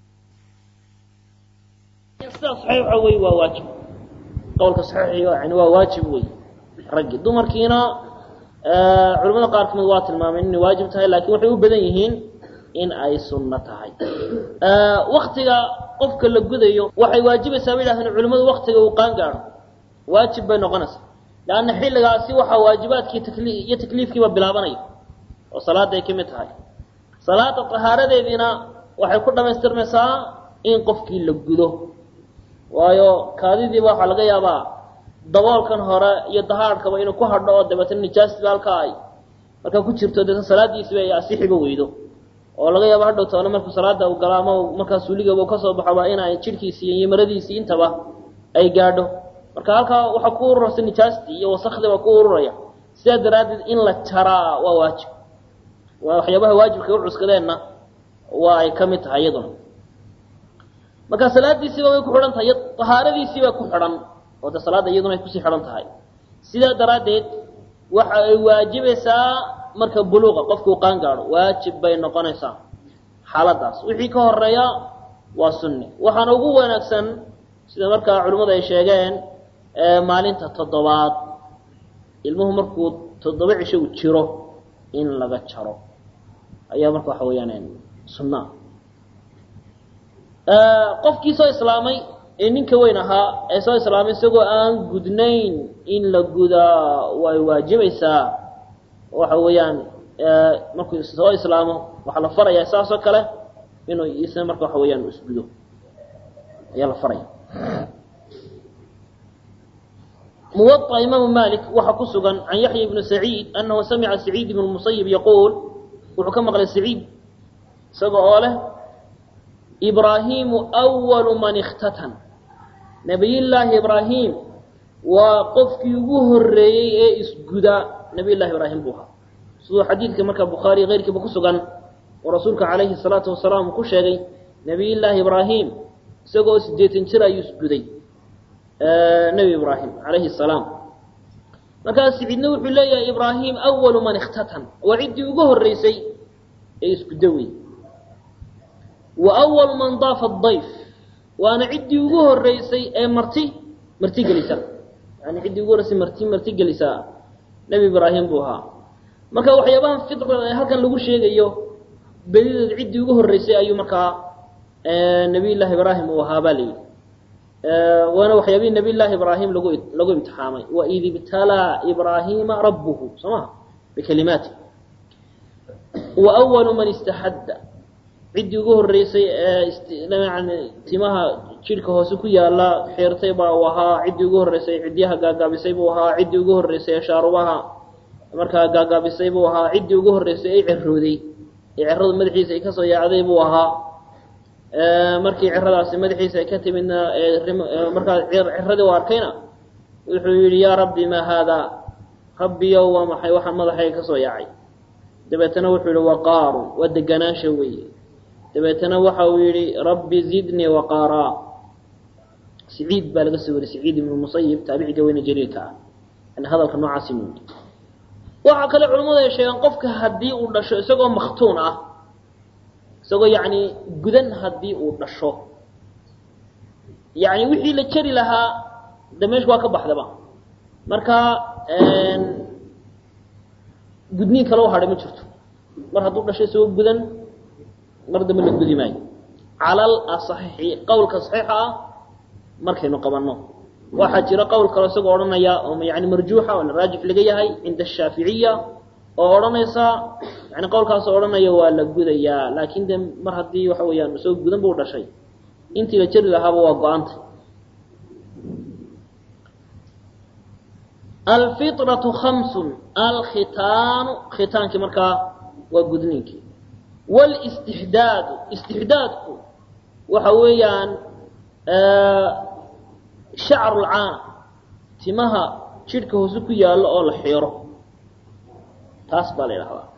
sida saxiix waxa weeye waa waajib qowlka saxiixiga yani waa waajib wey raggi dumarkiina culimada qaar kamid waa tilmaameen inay waajib tahay laakiin waxay u badan yihiin in ay sunno tahay waqtiga qofka la gudayo waxay waajibaysaa bay yidhahdeen culimadu waqtiga uu qaan gaadho waajib bay noqonaysaa laanna xilligaasi waxaa waajibaadkii iyo takliifkiiba bilaabanaya oo salaada ay ka mid tahay salaada tahaaradeediina waxay ku dhamaystirmaysaa in qofkii la gudo waayo kaadidiiba waxaa laga yaabaa daboolkan hore iyo dahaadhkaba inuu ku hadho oo dabeetana nijaasba halkaa ay markaa ku jirto deetna salaadiisiba ay asixiba weydo oo laga yaabo hadhow toona markuu salaada uu galo ama markaa suuligaba uu ka soo baxoba inay jidhkiisii iyo maradiisii intaba ay gaadho marka halkaa waxaa ku ururaysa nijaastii iyo wasakhdii baa ku ururaya sidaa daraaddeed in la jaraa waa waajib waa waxyaabaha waajibka u cuskadeenna waa ay ka mid tahay iyaduna marka salaadiisiiba way ku xidhan tahay tahaaradiisiibaa ku xidhan oo de salaadda iyaduna ay kusii xidhan tahay sidaa daraaddeed waxa ay waajibaysaa marka buluuqa qofkuu qaan gaadho waajib bay noqonaysaa xaaladaas wixii ka horeeya waa sunne waxaana ugu wanaagsan sida markaa culimmadu ay sheegeen maalinta 7aad ilmuhu markuu 7 cisho uu jiro in laga jaro ayaa marka waxa weeyaan sunna qofkii soo islaamay ee ninka weyn ahaa ee soo islaamay isagoo aan gudnayn in la gudaa way waajibaysaa waxa weeyaan markuu soo islaamo waxa la farayaa saas oo kale inuu isna marka waxa weeyaan isgudo ayaa la faraya موطأ إمام مالك وحكسغا عن يحيى بن سعيد أنه سمع سعيد بن المصيب يقول وحكم قال سعيد سبعوله إبراهيم أول من اختتن نبي الله إبراهيم وقفك يبوه الرئي إسجدا نبي الله إبراهيم بوها سوى حديث كما كان بخاري غير كبكسغا ورسولك عليه الصلاة والسلام كشغي نبي الله إبراهيم سقو سجيت انشرا يسجدي نبي إبراهيم عليه السلام مكان سعيد نوح الله يا إبراهيم أول من اختتن وعدي يبوه الرئيسي إسجدوي وأول من ضاف الضيف وأنا عدي وجوه الرئيسي مرتي جلسة يعني عدي وجوه الرئيسي مرتي جلسة نبي إبراهيم بوها ما كان وحيابان فطر هكذا لقول شيء أيوه بديد عدي وجوه الرئيسي أيوه مكان نبي الله إبراهيم وها بالي وأنا وحيابين نبي الله إبراهيم لقوا امتحامي وإذ ابتلى إبراهيم ربه سماه بكلماته وأول من استحد عدي ugu horeysay timaha jirka hoose ku yaala xeertay baa wahaa cidi ugu horeysay cidiyaha gaagaabisay buu ahaa cidi ugu horeysay shaarubaha markaa gaagaabisay buu ahaa cidi ugu horeysay ay cirooday cirada madaxiisa ay ka soo yaacday buu ahaa markii ciradaasi madaxiisa ay ka timidna markaa ciradii waa arkayna wuxuu yidhi yaa rabbi ma hada rabbiyow waa maxay waxaan madaxayga ka soo yaacay dabeetana wuxuu yidhi waqaaru waa deganaansha weeye dabeetana waxa uu yidhi rabbi zidni waqaara سعيد بالغ سوري سعيد بن المصيب تابعي وين جريكا ان هذا النوع عاصمون waxa kale culimadu ay sheegan qofka hadii uu dhasho isagoo makhtuun ah isagoo yaani gudan hadii uu dhasho yaani wixii la jari lahaa dameesh waa ka baxdaba marka gudniin kale oo hadhay ma jirto mar haduu dhashay isagoo gudan mar dambe la gudi maayo calal asahi qowlka saxiixa markaynu qabanno waxa jira qowl kale isagoo oranaya oo yaani marjuuxa oo raajix laga yahay inda shaafiiciya oo oranaysa yaani qowlkaas oranaya waa la gudaya laakiin mar hadii waxa weeyaan soo gudan buu dhashay intii la jari lahaa waa go'aanta الفطرة 5 الختان ختانك مركا وغدنينك والاستحداد استحدادك وحويان شعر العانة تمها شركه هوسكو يالو او لخيره taas baa la yiraahdaa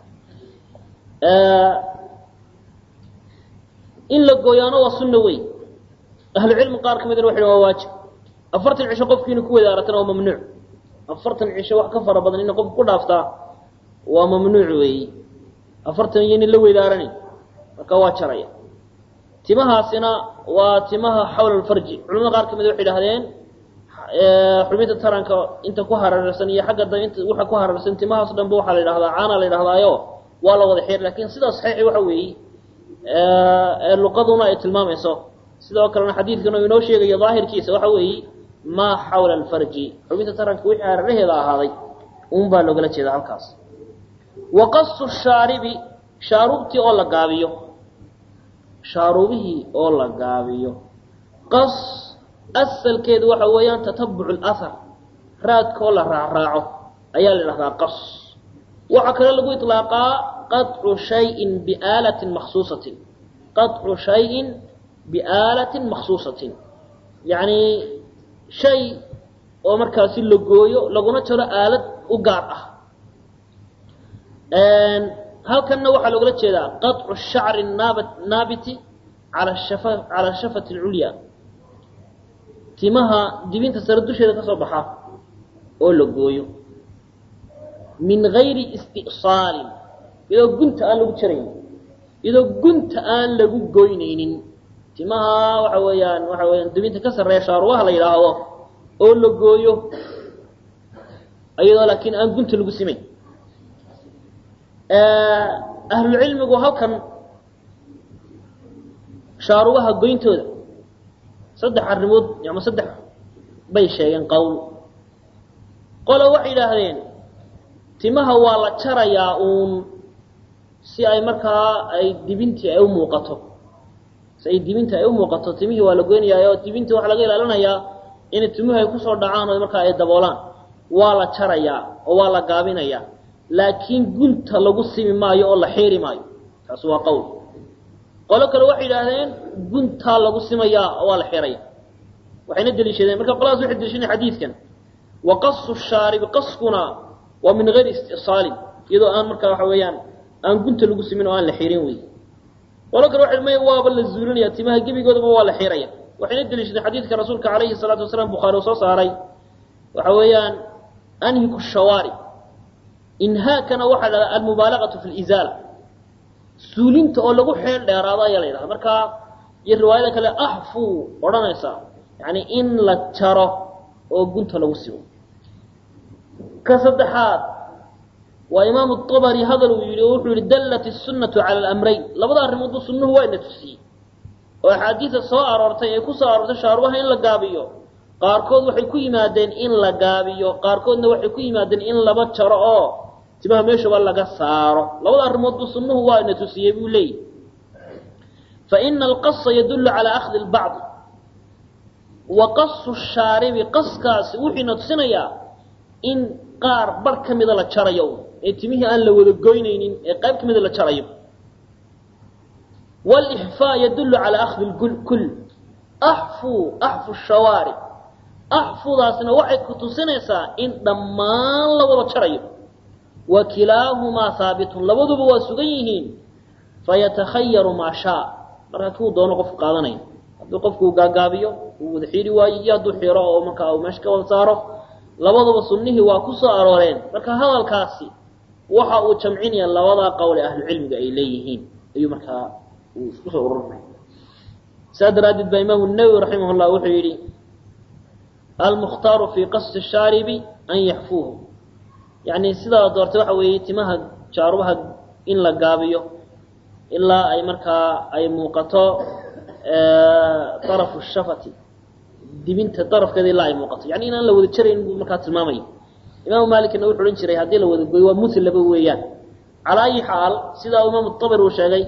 in la gooyano waa sunna way ahlu cilmi qaar kamid ah waxay waa waajib afartan cisho qofkiina ku wadaaratan waa mamnuuc afartan cisho wax ka fara badan in qof ku dhaaftaa waa mamnuuc way afartan yin la wadaarani marka waa jaraya timahaasina waa timaha xawla al-farji culimada qaar kamid ah waxay yiraahdeen xubinta taranka inta ku hararsan iyo xagga inta waxa ku hararsan timahaas dhanba waxa la yiraahdaa caana la yiraahdaayo waa la wada xir laakiin sida saxiix waxa weeye luqaduna ay tilmaamayso sidoo kale xadiidkana inoo sheegayo daahirkiisa waxa weeye ma xawla al-farji xubinta taranka wixii hararaheeda ahaaday baa looga jeedaa halkaas waqassu ash-sharibi shaarubti oo la gaabiyo shaarubihi oo la gaabiyo qas asalkeedu waxa weeyaan tatabbu'u al-athar raadkoo la raacraaco ayaa la yiraahdaa qas waxa kale lagu itlaaqaa qat'u shay'in bi'alatin makhsuusatin qat'u shay'in bi'alatin makhsuusatin yani shay oo markaas la gooyo laguna jaro aalad u gaar ah halkanna waxa looga jeedaa qat'u ash-sha'r an-nabiti ala shafati al-ulya timaha dibinta sare dusheeda ka soo baxa oo la gooyo min ghayri isti'sal iyadoo gunta aan lagu jarayn iyadoo gunta aan lagu goynaynin timaha waxa weeyaan dibinta ka sareeya shaaruwaha la yiraahdo oo la gooyo iyadoo laakiin aan gunta lagu simeyn ahlu cilmigu halkan shaaruwaha goyntooda saddex arrimood ama saddex bay sheegeen qowl qolo waxay yiraahdeen timaha waa la jarayaa si ay markaa ay dibintii ay u muuqato timihii waa la goynayaa oo dibintii waxa laga ilaalinayaa in timuhu ay ku soo dhacaan oo markaa ay daboolaan waa la jarayaa oo waa la gaabinayaa laakiin gunta lagu simi maayo oo la xeeri maayo taas waa qowl qolo kale waxay yiraahdeen gunta lagu simayaa oo waa la xeeraya waxayna daliishadeen marka qolaas waxay daliishadeen xadiidkan waqassu ash-sharib qasquna wa min ghayri istisal iyadoo aan markaa waxa weeyaan aan gunta lagu simin oo aan la xeerin way qolo kale waxay leeyahay waaba la zuulinaya timaha gabigooda waa la xeeraya waxayna daliishadeen xadiidka rasuulka kaleeyhi salaatu wasalaam bukhari soo saaray waxa weeyaan anhiku ash-shawari inhaakana waxa la al-mubalaghatu fi al-izala suulinta oo lagu xeel dheeraado ayaa la yiraahdaa marka iyo riwaayada kale ahfu oranaysa yani in la jaro oo gunta lagu simo ka saddexaad waa imaam at-tabari hadal uu yiri wuxuu yiri dallat as-sunnatu ala al-amrayn labada arrimood sunnuhu waa inay tusiyay oo xadiis soo aroortay ay ku soo aroortay shaarubaha in la gaabiyo qaarkood waxay ku yimaadeen in la gaabiyo qaarkoodna waxay ku yimaadeen in laba jaro oo timaha meesha waa laga saaro labada arrimood sunnuhu waa inay tusiyay buu leeyahay fa inna al-qass yadullu ala akhdh al-ba'd wa qassu ash-sharib qasskaas wuxuu tusinayaa in qaar bar kamida la jarayo ee timihii aan la wada goynaynin ee qayb kamida la jarayo wal ihfa yadullu ala akhdh al-kull ahfu ash-shawarib ahfudaasna waxay ku tusinaysaa in dhammaan la wada jarayo wa kilahuma thabitun labaduba waa sugan yihiin fayatakhayaru ma shaa marka uu doono qof qaadanay haddii qofku gaagaabiyo uu wada xiri waayo iyo hadduu xiro oo marka uu meesha ka wada saaro labaduba sunnihii waa ku soo arooreen marka hadalkaasi waxa uu jamcinaya labada qowl ee ahlu cilmiga ay leeyihiin ayuu marka uu isku soo ururinay sadradid ba imam an-nawawi rahimahullah wuxuu yiri al-mukhtar fi qass ash-sharib an yahfuhu yani sida doortay waxa weeye timaha jaarubaha in la gaabiyo ilaa ay marka ay muuqato طرف الشفة dibinta darafkeeda ilaa ay muuqato yani inaan la wada jarayn buu markaa tilmaamay imaam maalik inuu wuxuu oran jiray hadii la wada gooyo waa mutlaba weeyaan ala ay xaal sida imaam at-tabari uu sheegay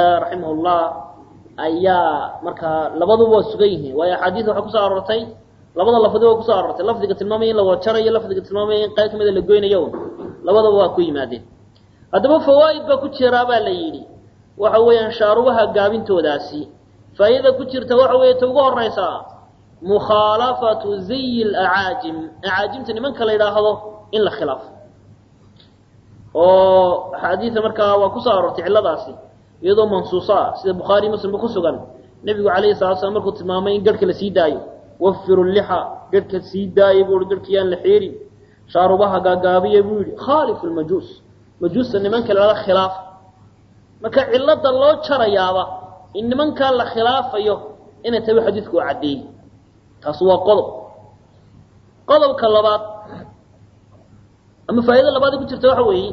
rahimahullah ayaa markaa labaduba waa sugan yihiin waa xadiis waxa ku soo aroortay labada lafdi waa ku soo arortay lafdiga tilmaamay in la wada jarayo lafdiga tilmaamay in qayb kamid la goynayo labadaba waa ku yimaadeen hadaba fawaid ba ku jira baa la yiri waxa weeyaan shaarubaha gaabintoodaasi faa'iida ku jirta waxa weeye ugu horeysa mukhalafatu zay al-aajim aajimta nimanka la yiraahdo in la khilaaf oo xadiis markaa waa ku soo arortay ciladaasi iyadoo mansuusa sida bukhari muslim ku sugan nabigu kaleey salaam markuu tilmaamay in garhka la sii daayo wafiru liha garhka sii daayo buu garhkiyaan la xeeri shaarubaha gaagaabiye buu yiri khalif al-majus majus nimanka la khilaaf marka cilada loo jarayaaba in nimanka la khilaafayo in tabi xadiisku cadeey taas waa qodobka labaad ama faa'iido labaad ku jirta waxa weeye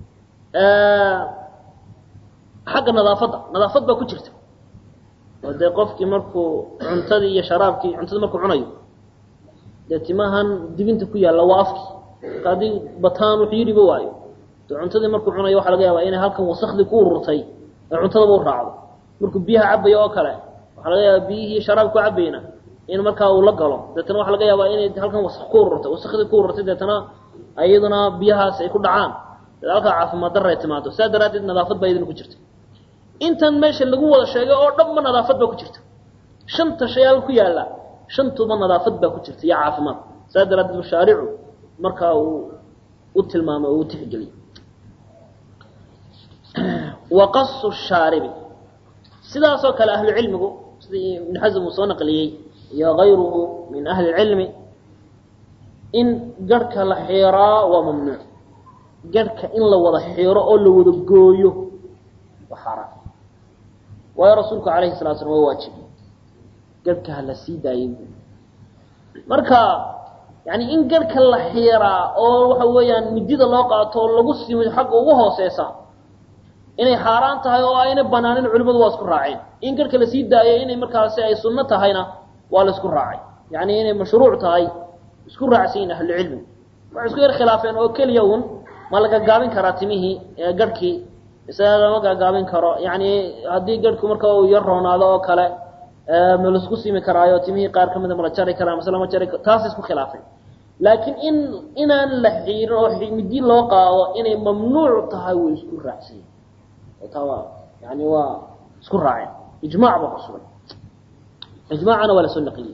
xagga nadaafad ba ku jirta wada qofkii markuu cuntadii iyo sharaabkii cuntada markuu cunayo timahan dibinta ku yaala waa afki qadi bataan wuxuu yiriba waayo cuntadii markuu cunayo waxa laga yaabaa inay halkan wasakhdii ku ururtay cuntada uu raacdo markuu biyaha cabayo oo kale waxa laga yaabaa biyihii sharaabku cabayna in markaa uu la galo dadna waxa laga yaabaa inay halkan wasakh ku ururtay wasakhdii ku ururtay dadna ayaduna biyahaas ay ku dhacaan halka caafimaad darro timaado saadaraadid nadaafad bay idin ku jirta intan meesha lagu wada sheegay oo dhammaan nadaafad ba ku jirta shanta shayaal ku yaala shantuba nadaafad ba ku jirta ya caafimaad saadaraadid shaaricu markaa uu u tilmaamay oo u tixgeliyay وقص الشارب sidaasoo kale ahlu cilmigu sidii ibn Hazm soo naqliyay ya ghayruhu min ahli ilmi in garka la xiraa waa mamnuuc garka in la wada xiro oo la wada gooyo waa xaraam waa rasuulku kaleey salaatu wa waajib garka la sii daayay marka yani in garka la xiraa oo waxa weeyaan midida loo qaato lagu simo xaq ugu hooseeya inay xaraan tahay oo ayna banaanin culimadu waa isku raaceen in garka la sii daayay inay markaas ay sunna tahayna waa la isku raacay yani inay mashruuc tahay isku raacsiin ahlu cilmi waa isku yar khilaafeen oo kaliya ma laga gaabin karaa timihi garkii isaga ma gaabin karo yani hadii garku marka uu yar roonaado oo kale ma la isku simi karaayo timihi qaar kamid ma la jari karaa masala ma jari taas isku khilaafeen laakiin inaan la xiiro oo midii loo qaado inay mamnuuc tahay way isku raacsiin وتوا يعني هو سكر راعي إجماع بقصوره إجماعنا ولا سنة قليل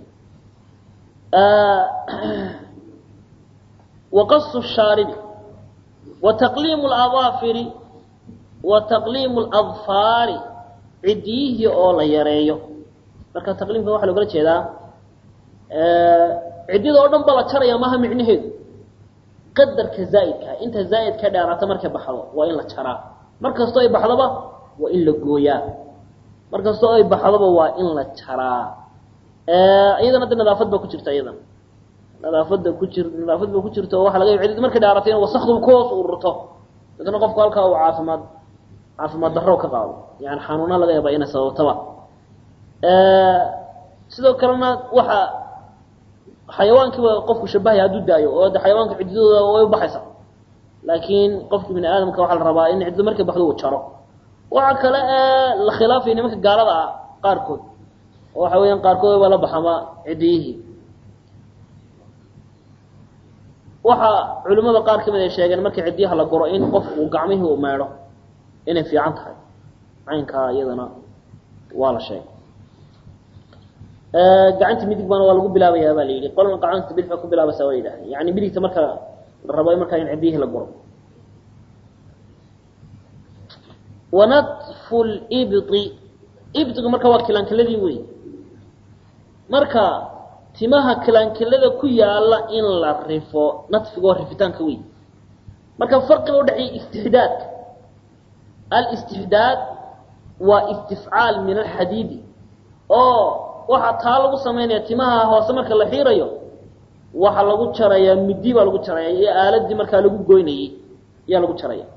وقص الشارب وتقليم الأظافر وتقليم الأظفار عديه أولا يريه marka taqliimka waxa lagu jeedaa cidida oo dhan bala jaraya ma micnaheedu qadarka zaidka inta zaidka dheeraata marka baxdo waa in la jaraa markastoo ay baxdaba waa in la gooyaa markastoo ay baxdaba waa in la jaraa iyadana nadaafad ba ku jirta iyadana nadaafad ba ku jirto waxa laga yaabaa marka dhaarateen wasaqdu ku hoos ururto dadna qofku halka uu caafimaad darro ka qaado yani xanuuna laga yaabaa inay sababtaba sidoo kalena waxa xayawaankii qofku shabahay haduu daayo oo xayawaanka cididooda way u baxaysaa laakiin qofka bini aadamka waxa la rabaa in ciddo markay baxdo uu jaro waxa kale la khilaafay nimanka gaalada qaarkood waxa weeyaan qaarkood wala baxama cidihi waxa culimada qaar kamid ay sheegeen markii cidiyaha la goro in qofku uu gacmihii u meero inay fiican tahay aynka iyadana waa la sheegay gacanta midig bana waa lagu bilaabayaa baa leeyahay qolna gacanta bidix ku bilaabaysa way yiraahdeen yani midigta marka rabay marka in cidihi la goro ونطف الإبط إبط marka waa kilankiladii weey marka timaha kilankilada ku yaala in la rifo natfigo rifitaanka weey marka farqiga u dhaxay istihdaad al-istihdaad wa istif'aal min al-hadid oo waxa taa lagu sameeyaa timaha hoose marka la xiirayo waxa lagu jarayaa midi baa lagu jarayaa ee aaladii marka lagu gooynayay yaa lagu jarayaa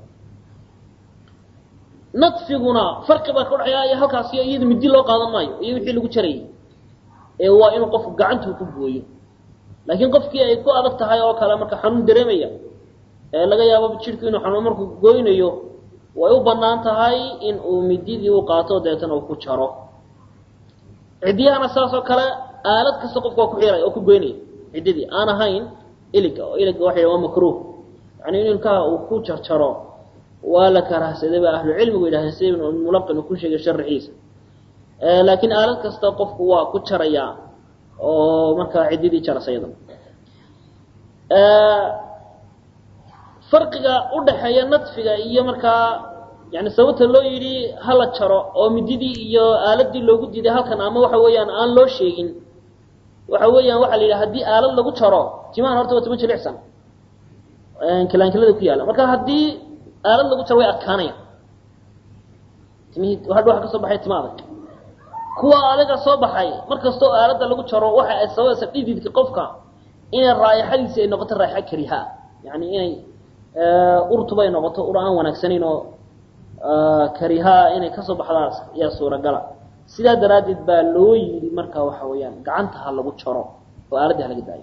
natfiguna farqi baa ka dhaxaya halkaas iyada midi loo qaadan maayo iyo wixii lagu jaray ee waa inuu qofku gacanta ku gooyo laakiin qofkii ay ku adag tahay oo kale marka xanuun dareemaya ee laga yaabo jirku inuu xanuun markuu gooynayo way u banaan tahay in uu mididii uu qaato deetan uu ku jaro cidiyana saas oo kale aalad kasta qofku ku xiray oo ku goynay cididii aan ahayn iliga oo iliga waxa waa makruuh yani in ilka uu ku jarjaro wala karahsaday ba ahlu cilmigu ilaahay saybin oo mulaqin ku sheegay sharxiisa laakiin aalad kasta qofku waa ku jaraya oo marka cididii jarasayda farqiga u dhaxeeya nadfiga iyo marka yani sababta loo yiri hala jaro oo mididii iyo aaladii loogu diiday halkan ama waxa weeyaan aan loo sheegin waxa weeyaan waxa la yiraahdaa hadii aalad lagu jaro timaan horta waa timaan jilicsan kalaankalada ku yaala marka hadii aalad lagu jaro way adkaanayaan timid waxa ka soo baxay timaada kuwa aalaga soo baxay markastoo aalada lagu jaro waxa ay sababta dhididka qofka in raayixadiisa ay noqoto raayixa kariha yani inay urtubay noqoto uraan wanaagsanin oo kariha inay ka soo baxdaas yaa suuragala sida daraadid baa loo yiri marka waxa weeyaan gacanta ha lagu jaro oo aalada laga daayo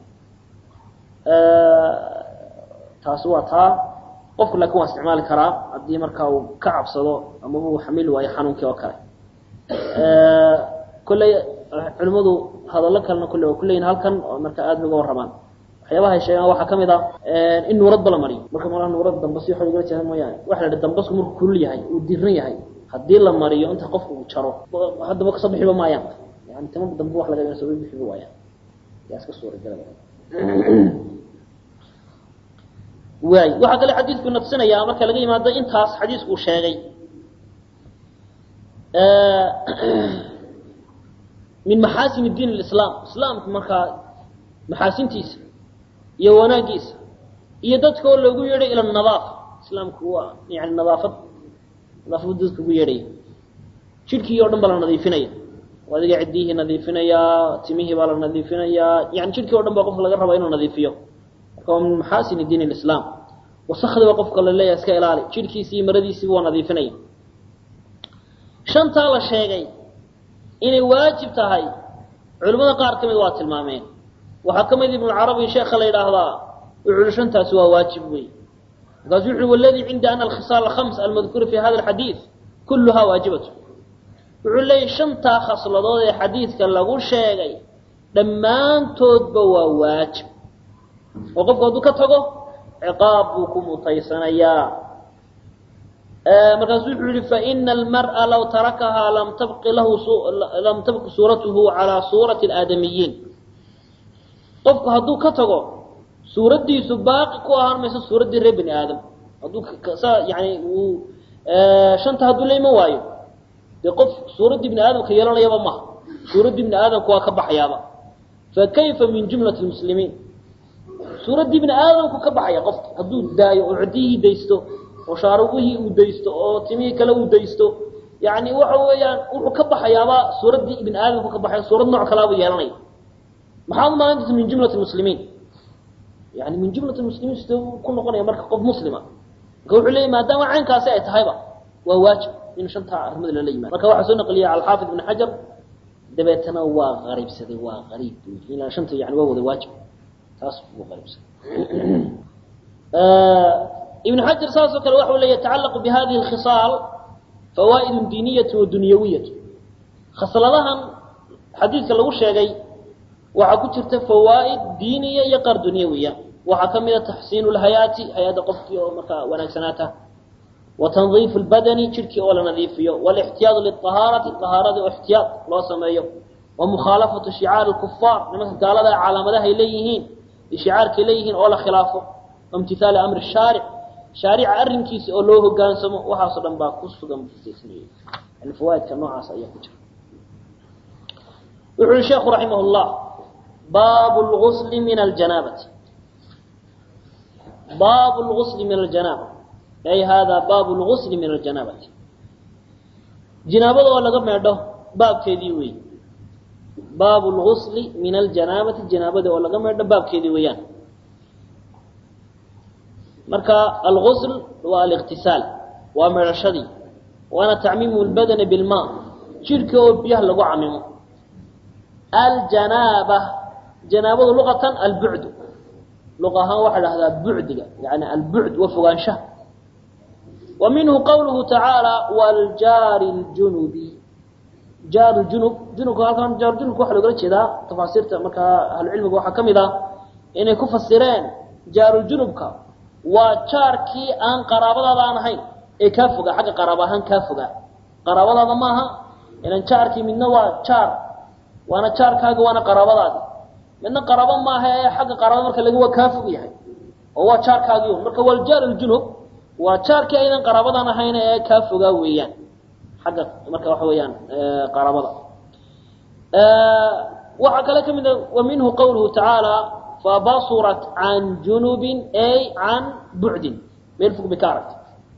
taas waa taa qofku laakiin waa isticmaali karaa hadii marka uu ka cabsado ama uu xamil waayo xanuunkii oo kale kulay culimadu hadallo kalena kulay halkan marka aad uga waramaan waxyaabaha ay sheegaan waxa kamid ah in nuurad bala mariyo marka malaha nuurad dambas iyo xooga jeedan mooyaan waxa la dambasku markuu kulul yahay uu diiran yahay hadii la mariyo inta qofku uu jaro hadaba ka soo bixiba maayaan yani tamam dambu wax laga soo bixiba waayaan yaa iska soo rajada waay waxa kale xadiisku nafsanaya marka laga yimaado intaas xadiisku sheegay min maxaasin diin al-islam islaamku marka maxaasintiisa iyo wanaagiisa iyo dadka oo lagu yeeray ila nadaaf islaamku waa yani nadaafad dadku ugu yeeray jirkii oo dhan baa la nadiifinaya wadiga cidihi nadiifinaya timihi baa la nadiifinaya yani jirkii oo dhan baa qof laga rabo inuu nadiifiyo marka min maxaasin diin al-islam wasakhda qofka la leeyahay iska ilaali jirkiisii maradiisii waa nadiifinaya shanta la sheegay inay waajib tahay culimada qaar kamid waa tilmaameen waxa kamid ibn arabi sheekh la yiraahdaa wuxuu shantaas waa waajib weey gaas wuxuu walladii inda ana al-khisal al-khams al-madhkur fi hadha al-hadith kullaha wajibatu wuxuu leeyahay shanta khasladood ee xadiiska lagu sheegay dhamaantoodba waa waajib oo qofku ka tago ciqaab uu ku mutaysanaya markaas wuxuu yiri fa inna al-mar'a law tarakaha lam tabqi suratuhu ala surati al-adamiyyin qofku haduu ka tago suuradiisu baaqi ku ahaan mayso suuradii reer bani aadam haduu yani uu shanta haduu leeyma waayo de qof suuradii bani aadam ka yeelanayaba ma suuradii bani aadam ku ka baxayaba fa kayfa min jumlati al-muslimin suuradii bani aadam ku ka baxaya qof haduu daayo oo cidihi deysto oo shaarubihi uu deysto oo timi kale uu deysto yani waxa weeyaan wuxuu ka baxayaba suuradii ibn aadam ku ka baxay suurad nooc kale uu yeelanay maxaa maanta min jumlati muslimiin yani min jumlati muslimiin sidoo ku noqonaya marka qof muslima wuxuu leeyahay maadaama caynkaas ay tahayba waa waajib in shanta arrimada la leeyahay marka waxa soo naqliya al-hafiz ibn hajar dabeetana waa qariibsaday waa qariib ila shanta yani waa wada waajib taas waa qariibsaday ابن حجر ساسو كله وحو لا يتعلق بهذه الخصال فوائد دينيه ودنيويه خصلدهن حديث لو شيغي waxa ku jirta fawaa'id diiniya iyo qar dunyawiya waxa kamida tahsiinul hayati hayada qofkii oo marka wanaagsanaata wa tanziif albadani jirkii oo la nadiifiyo wal ihtiyad lit taharati taharada oo ihtiyad loo sameeyo wa mukhalafatu shi'ar al-kuffar nimanka gaalada calaamadaha ay leeyihiin shi'aarka leeyihiin oo la khilaafo imtithal amr ash-shari' shari'a arrinkiisa oo loo hogaansamo waxa soo dhan baa ku sugan fiisnay in fawaa'idka noocaas ayaa ku jira wuxuu sheekhu rahimahullah باب الغسل من الجنابة باب الغسل من الجنابة أي هذا باب الغسل من الجنابة جنابة ولا قبل ده باب كذي وي باب الغسل من الجنابة جنابة ولا قبل ده باب كذي ويان مركا الغسل والاغتسال ومرشدي وانا تعميم البدن بالماء شركه وبيه لو عممه الجنابة جنابه لغة البعد لغة واحد هذا بعد يعني البعد وفوانشه ومنه قوله تعالى والجار الجنوبي jaaru junubka halkan jaaru junubka waxa looga jeedaa tafasiirta marka ahlu cilmiga waxa kamid ah inay ku fasireen jaaru junubka waa jaarkii aan qaraabadaada aan ahayn ee ka foga xagga qaraabo ahaan ka foga qaraabadaada maaha inaan jaarkii midna waa jaar waana jaarkaaga waana qaraabadaada midna qaraabo maaha ee xagga qaraabo marka laga waa ka fog yahay oo waa jaarkaagii marka wal jaaru junub waa jaarkii aydan qaraabadaan ahayn ee ka foga weeyaan xagga marka waxa weeyaan qaraabada waxa kale kamid wa minhu qawluhu ta'ala فبصرت عن جنوب أي عن بعد ميرفق بكارت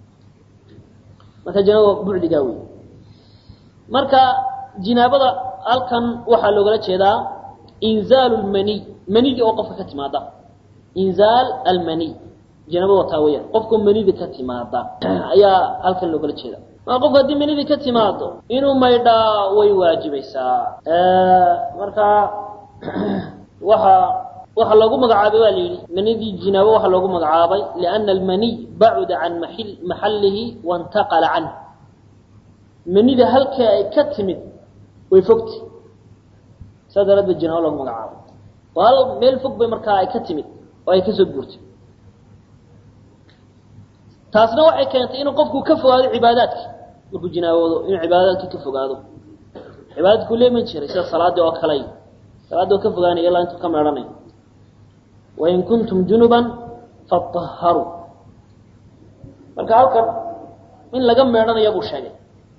مثلا جنوب بعد قوي مركا جنابة ألكن وحا لوغلا جيدا إنزال المني مني وقف كتمادا إنزال المني جنابة وطاوية قفكم مني بكتمادا أيا ألكن لوغلا جيدا ما قف هدي مني بكتمادا إنو ميدا ويواجب إيسا مركا waxa lagu magacaabay waa leeyahay manidii jinaabo waxa lagu magacaabay liana almani ba'da an mahallihi wa intaqala an manida halka ay ka timid way fogti sadarada jinaabo lagu magacaabay wal meel fog bay markaa ay ka timid oo ay ka soo guurtay taasna waxay keentay inuu qofku ka fogaado cibaadadka markuu jinaabado inuu cibaadadka ka fogaado cibaadadku leeman jiray sida salaada oo kale salaada ka fogaanay ilaa intuu ka meeranay وإن كنتم جنبا فطهروا marka halkan in laga meedhanayo buu sheegay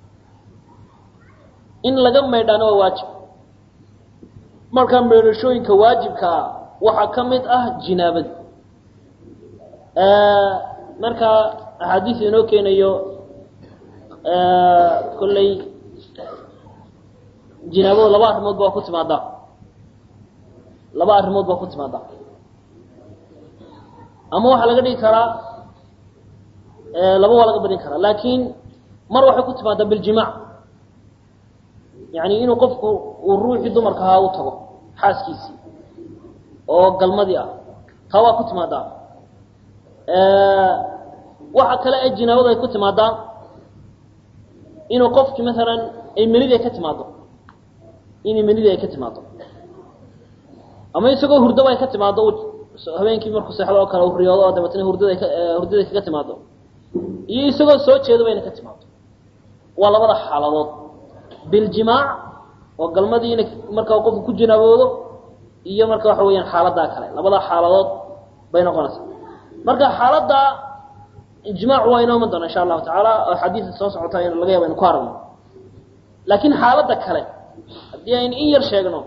in laga meedhano waa waajib marka meedhashooyinka waajibka waxa kamid ah jinaabada marka ahadiis inoo keenayo kullay jinaabada laba arrimood baa ku timaada ama waxa laga dhigi karaa laba waa laga badin karaa laakiin mar waxa ku timaada bil jimaa yaani inuu qofku uu ruuxi dumarka ha u tago xaaskiisi oo galmadi ah tawa ku timaada waxa kale ay jinaabada ay ku timaada inuu qofki midalan ay manida ka timaado manida ka timaado ama isagoo hurdo ay ka timaado habeenkii markuu seexdo kala uu riyoodo oo dabatana hurdada kaga timaado iyo isagoo soo jeedo bayna ka timaado waa labada xaaladood bil jimaa oo galmadiina marka uu qofku ku jinaaboodo iyo marka waxa weeyaan xaaladda kale labada xaaladood bay noqonaysaa marka xaaladda ijmaac waa inoo madana insha Allah ta'ala xadiis soo socota in laga yaabo in ku aragno laakiin xaaladda kale hadii ay in yar sheegno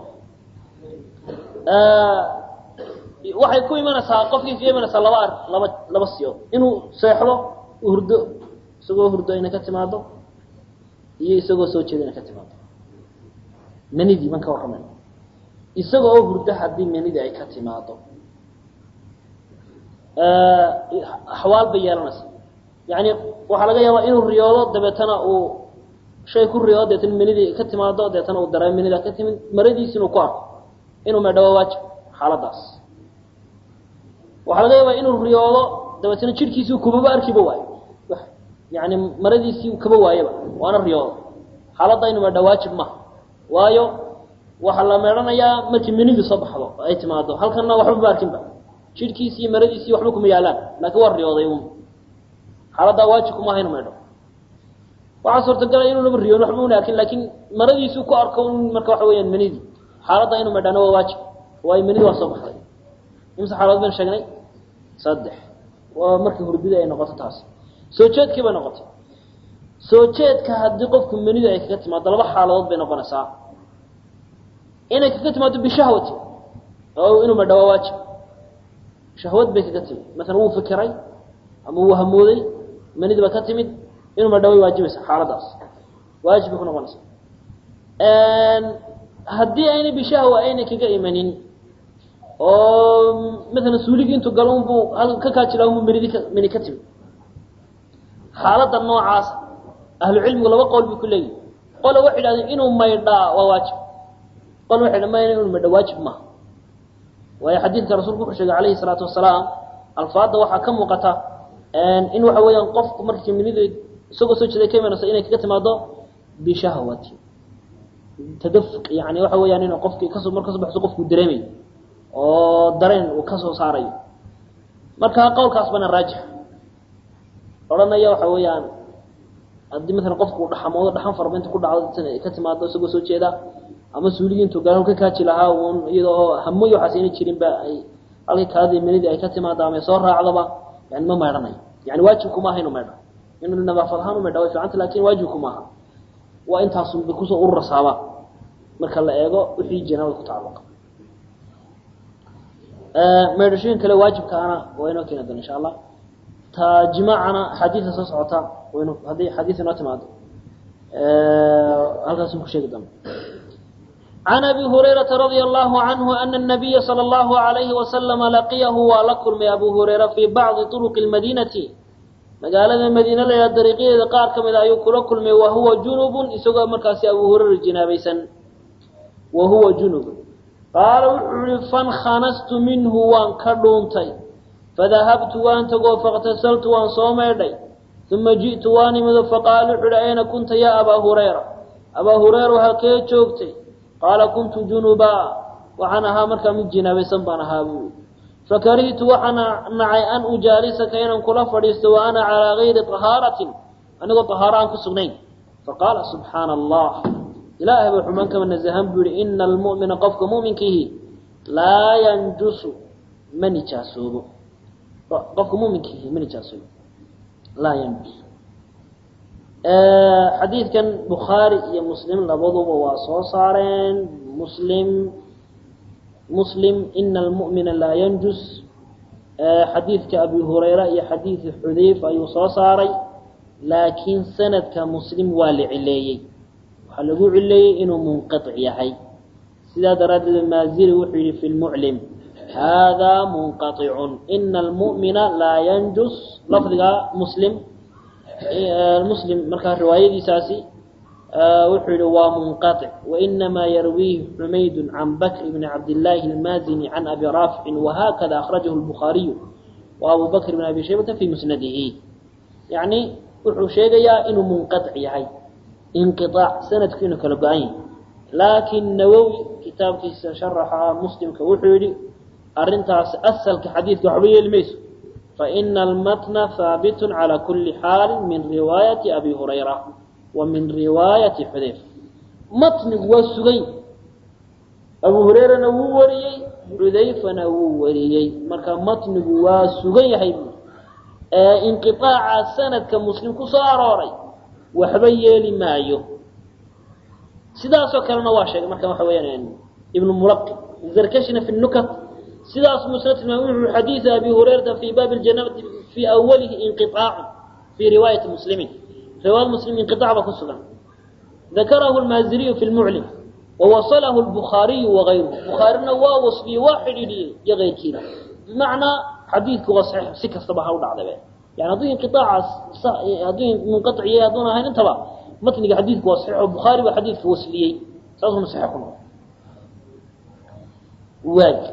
waxay ku imanaysaa qofkii ka imanaysaa laba siyo inuu seexdo hurdo isagoo hurdo inay ka timaado iyo isagoo soo jeedina ka timaado manidi man ka warramay isagoo hurdo hadii manidi ay ka timaado ahwaal bayalanaysa yaani waxa laga yaabaa inuu riyoodo dabeetana uu shay ku riyoodo dabeetana manidi ka timaado dabeetana uu dareemo manida ka timid maradiisa inuu ku arko inuu meedhawo waajib xaaladaas waxa laga yaabaa inuu riyoodo dabeetana jirkiisu kubaba arkiba waayo yaani maradiisii kuba waayaba waana riyoodo xaaladda inuu meedhawo waajib ma waayo waxa la meedhanayaa markii manidu soo baxdo ay timaado halkana waxba ma arkinba jirkiisii maradiisii waxba kuma yaalaan laakiin waa riyooday xaaladda waajib kuma hayno meedho waxa suurtagal ah inuu laba riyoon waxba ma arkin laakiin maradiisii ku arko marka waxa weeyaan manidi xaaladda inuu meedhano waa waajib way manidi waa soo baxday imsa xaalad baan sheegnay saddex waa markii hurdida ay noqoto taas soo jeedkii bay noqotay soo jeedka hadii qofku manida ay kaga timaado laba xaaladood bay noqonaysaa inay kaga timaado bishahwati oo inuu ma dhawa waajib shahwad bay kaga timid mesela uu fikiray ama uu hamooday manida ba ka timid inuu ma dhawa waajibaysa xaaladaas waajib ku noqonaysa hadii ayna bishahwa ayna kaga imanin oo mesela suuligi intuu galon buu hal ka kaajilaa uu manidi ka timid xaaladda noocaas ahlu cilmigu laba qowl bi ku leeyahay qolo waxa yiraahdo inuu maydhaa waa waajib qolo waxa yiraahdo inuu maydhaa waajib ma way xadiiska rasuulku wuxuu sheegay kaleey salaatu wasalaam alfaada waxa ka muuqata in waxa weeyaan qofku markii manida isagoo soo jeeday keenaysa inay kaga timaado bi shahwati tadaffuq yani waxa weeyaan inuu qofkii ka soo markaas baxso qofku dareemay oo dareen uu ka soo saarayo marka qowlkaas bana raajix oranaya waxa weeyaan haddii مثلا qofku dhaxamoodo dhaxan farbeenta ku dhacdo ka timaado isagoo soo jeeda ama suuliyiintu gaar ka kaaji lahaa oo iyadoo hamoyo xaseeni jirin ba ay halka kaadi minidi ay ka timaado ama soo raacdaba yani ma maarnay yani waajib kuma ahayno maarnay inuu nadaafadahan ma dhawo fiicanta laakiin waajib kuma aha waa intaas uu ku soo urursaaba marka la eego wixii jinaabada ku tacaluqa meedhashin kale waajibka ana waa inoo keenay insha Allah ta jimaacana xadiis soo socota waa inuu hadii xadiis inoo timaado halkaas ku sheegi doono عن أبي هريرة رضي الله عنه أن النبي صلى الله عليه وسلم لقيه ولكل من أبو هريرة في بعض طرق المدينة مقالة المدينة لها الدريقية قال كما لا يكل كل من وهو جنوب إسوغا مركز أبو هريرة جنابيسا وهو جنوب قال فانخنست منه وانكرونتي فذهبت وان تقول فاغتسلت وان صوميدي ثم جئت واني مذ فقال أين كنت يا أبا هريرة أبا هريرة هكي شوكتي قال كنت جنوبا وعنها مركا من جنابي سنبانها فكرهت وحنا معي أن أجالسك إن كل فريست وأنا على غير طهارة أنا قلت طهارة كسغنين فقال سبحان الله إلهي بحمانك من الزهام بيقول إن المؤمن قفك مؤمن كيه لا ينجس من يجاسوه قفك مؤمن كيه من يجاسوه لا ينجس حديث كان بخاري يا مسلم لبضوا وصارين مسلم إن المؤمن لا ينجس حديث كأبي هريرة يا حديث حذيفة أي صاري لكن سند كمسلم والع عليه حلقوا عليه إنه منقطع يحي سيداد رد المازير وحي في المعلم هذا منقطع إن المؤمن لا ينجس لفظ مسلم المسلم مركز رواية ساسي وحي ومنقطع وإنما يرويه حميد عن بكر بن عبد الله المازني عن أبي رافع وهكذا أخرجه البخاري وأبو بكر بن أبي شيبة في مسنده يعني وحو شيغيا إنه منقطع يحي انقطاع سنة كينو كالبعين لكن نووي كتاب في شرح مسلم كوحيدي أرنتاس أسل كحديث كحبية الميس فإن المتن ثابت على كل حال من رواية أبي هريرة ومن رواية حذيفة متن والسغي أبو هريرة نووري حذيفة نووري مركا متن والسغي حيبي انقطاع سنة كمسلم كساراري وحبيه لمايو سداس وكلنا واشق مركا وحويان ابن الملقن الزركشنا في النكت سداس مسند الموضوع حديث أبي هريرة في باب الجنابة في أوله انقطاع في رواية مسلمين رواية مسلم انقطاع بكسرا ذكره المازري في المعلم ووصله البخاري وغيره بخارينا ووصلي واحد يغير كذا بمعنى حديثك وصحيح سكة صباح أو بعد ذلك يعني هذه انقطاع هذه منقطع هذون هاي انتبه متن حديثك وصحيح البخاري وحديثك وصلي صاروا صحيحون واجب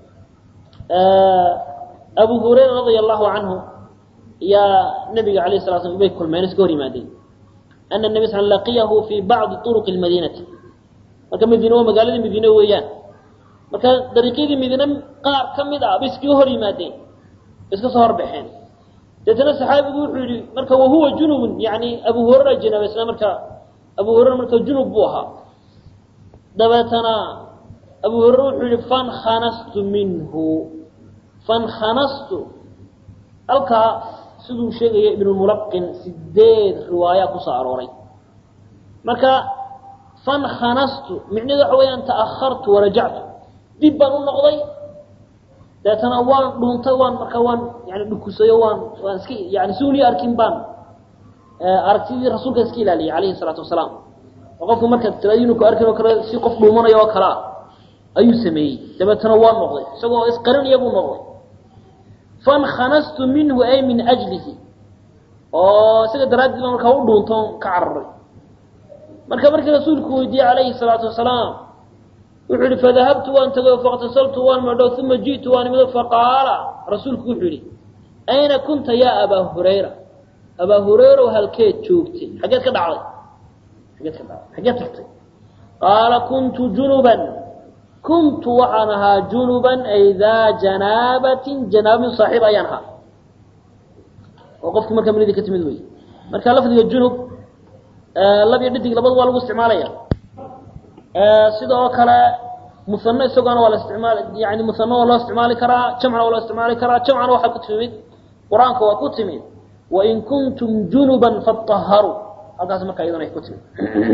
أبو هريرة رضي الله عنه يا نبي عليه الصلاة والسلام بيكل ما ينسكوري مادين أن النبي صلى الله عليه وسلم لقيه في بعض طرق المدينة وكان مدينة ومقالة مدينة ويان وكان طريقي مدينة قار كم مدى بيسكيهوري مادين بيسكي صهر بحين تتنا صحابي يقول مركا وهو جنوب يعني أبو هريرة جنوب إسلام مركا أبو هريرة مركا جنوب بوها دبتنا أبو هريرة فانخنست منه فانخنست ألقى سدو شيء ابن الملقن سديد رواية كساروري مركا فانخنست معني ذا حويا تأخرت ورجعت دبا النقضي لا تنوان دونتوان مركوان يعني دكوسيوان وانسكي يعني سولي أركين بان أركتي رسولك اسكي لي عليه الصلاة والسلام وقفوا مركا تلاقينك أركن وكرا سيقف بومنا يوكرا أي سمي تبا تنوان نقضي سوى اسقرن يبو نقضي فانخنست منه أي من أجله سيقى دراد لما مركا ودونتون كعرر مركا رسولك ويدي عليه الصلاة والسلام وحولي فذهبت وان تقوى فاغتسلت وان معدو ثم جئت وان مدو فقال رسولك وحولي أين كنت يا أبا هريرة أبا هريرة وهالكيت شوكتي حاجات كده عضي حاجات تحتي qaala kuntu junuban kuntu waxaan ahaa junuban ay daa janaabatin janaabin saaxiib ayaan ahaa oo qofku markaa manidii ka timid wey marka lafdiga junub lab iyo dhidig labadu waa lagu isticmaalaya sidoo kale musanno isagana waa la isticmaal yani musanno waa loo isticmaali karaa jamcna waa loo isticmaali karaa jamcna waxaa ku timid qur-aanka waa ku timid wain kuntum junuban fatahharuu halkaas markaa iyadana ay ku timid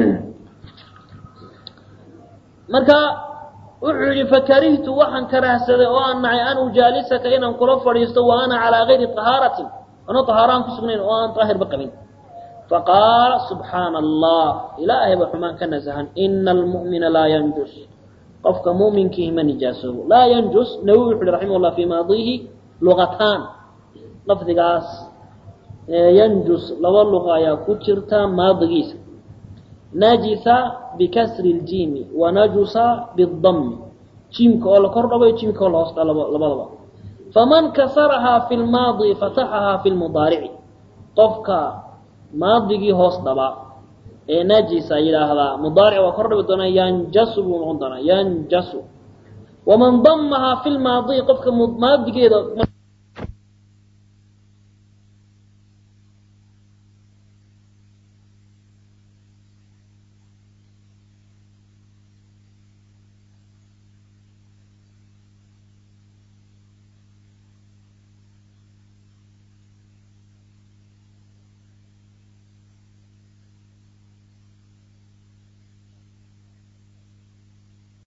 marka wuxuu yihi fakarihtu waxaan karahsaday oo aan nacay an ujaalisaka inaan kula fadhiisto wa ana calaa gayri tahaaratin ano tahaaraan ku sugnayn oo aan daahirba qabin faqaala subxaana allah ilaahay ba xumaan ka nasahan ina almu'mina laa yanjus qofka mu'minkiihi ma nijaasoobo laa yanjus nawi wuxu uhi raximah llah fii maadihi lugataan lafdigaas yanjus laba luqa ayaa ku jirta maadigiisa najisa bikasri اljiimi wanajusa bاdami jiimka oo la kor dhabayo jiimka oo la hoos dha labadaba faman kasarahaa fi lmaadi fataxahaa fi lmudaarici qofka maadigii hoos dhaba ee najisa yidhaahdaa mudaaric waa kor dhabi doonaa yanjasu buu noqon doonaa yanjasu waman damahaa fi lmaadi qofka maadigeeda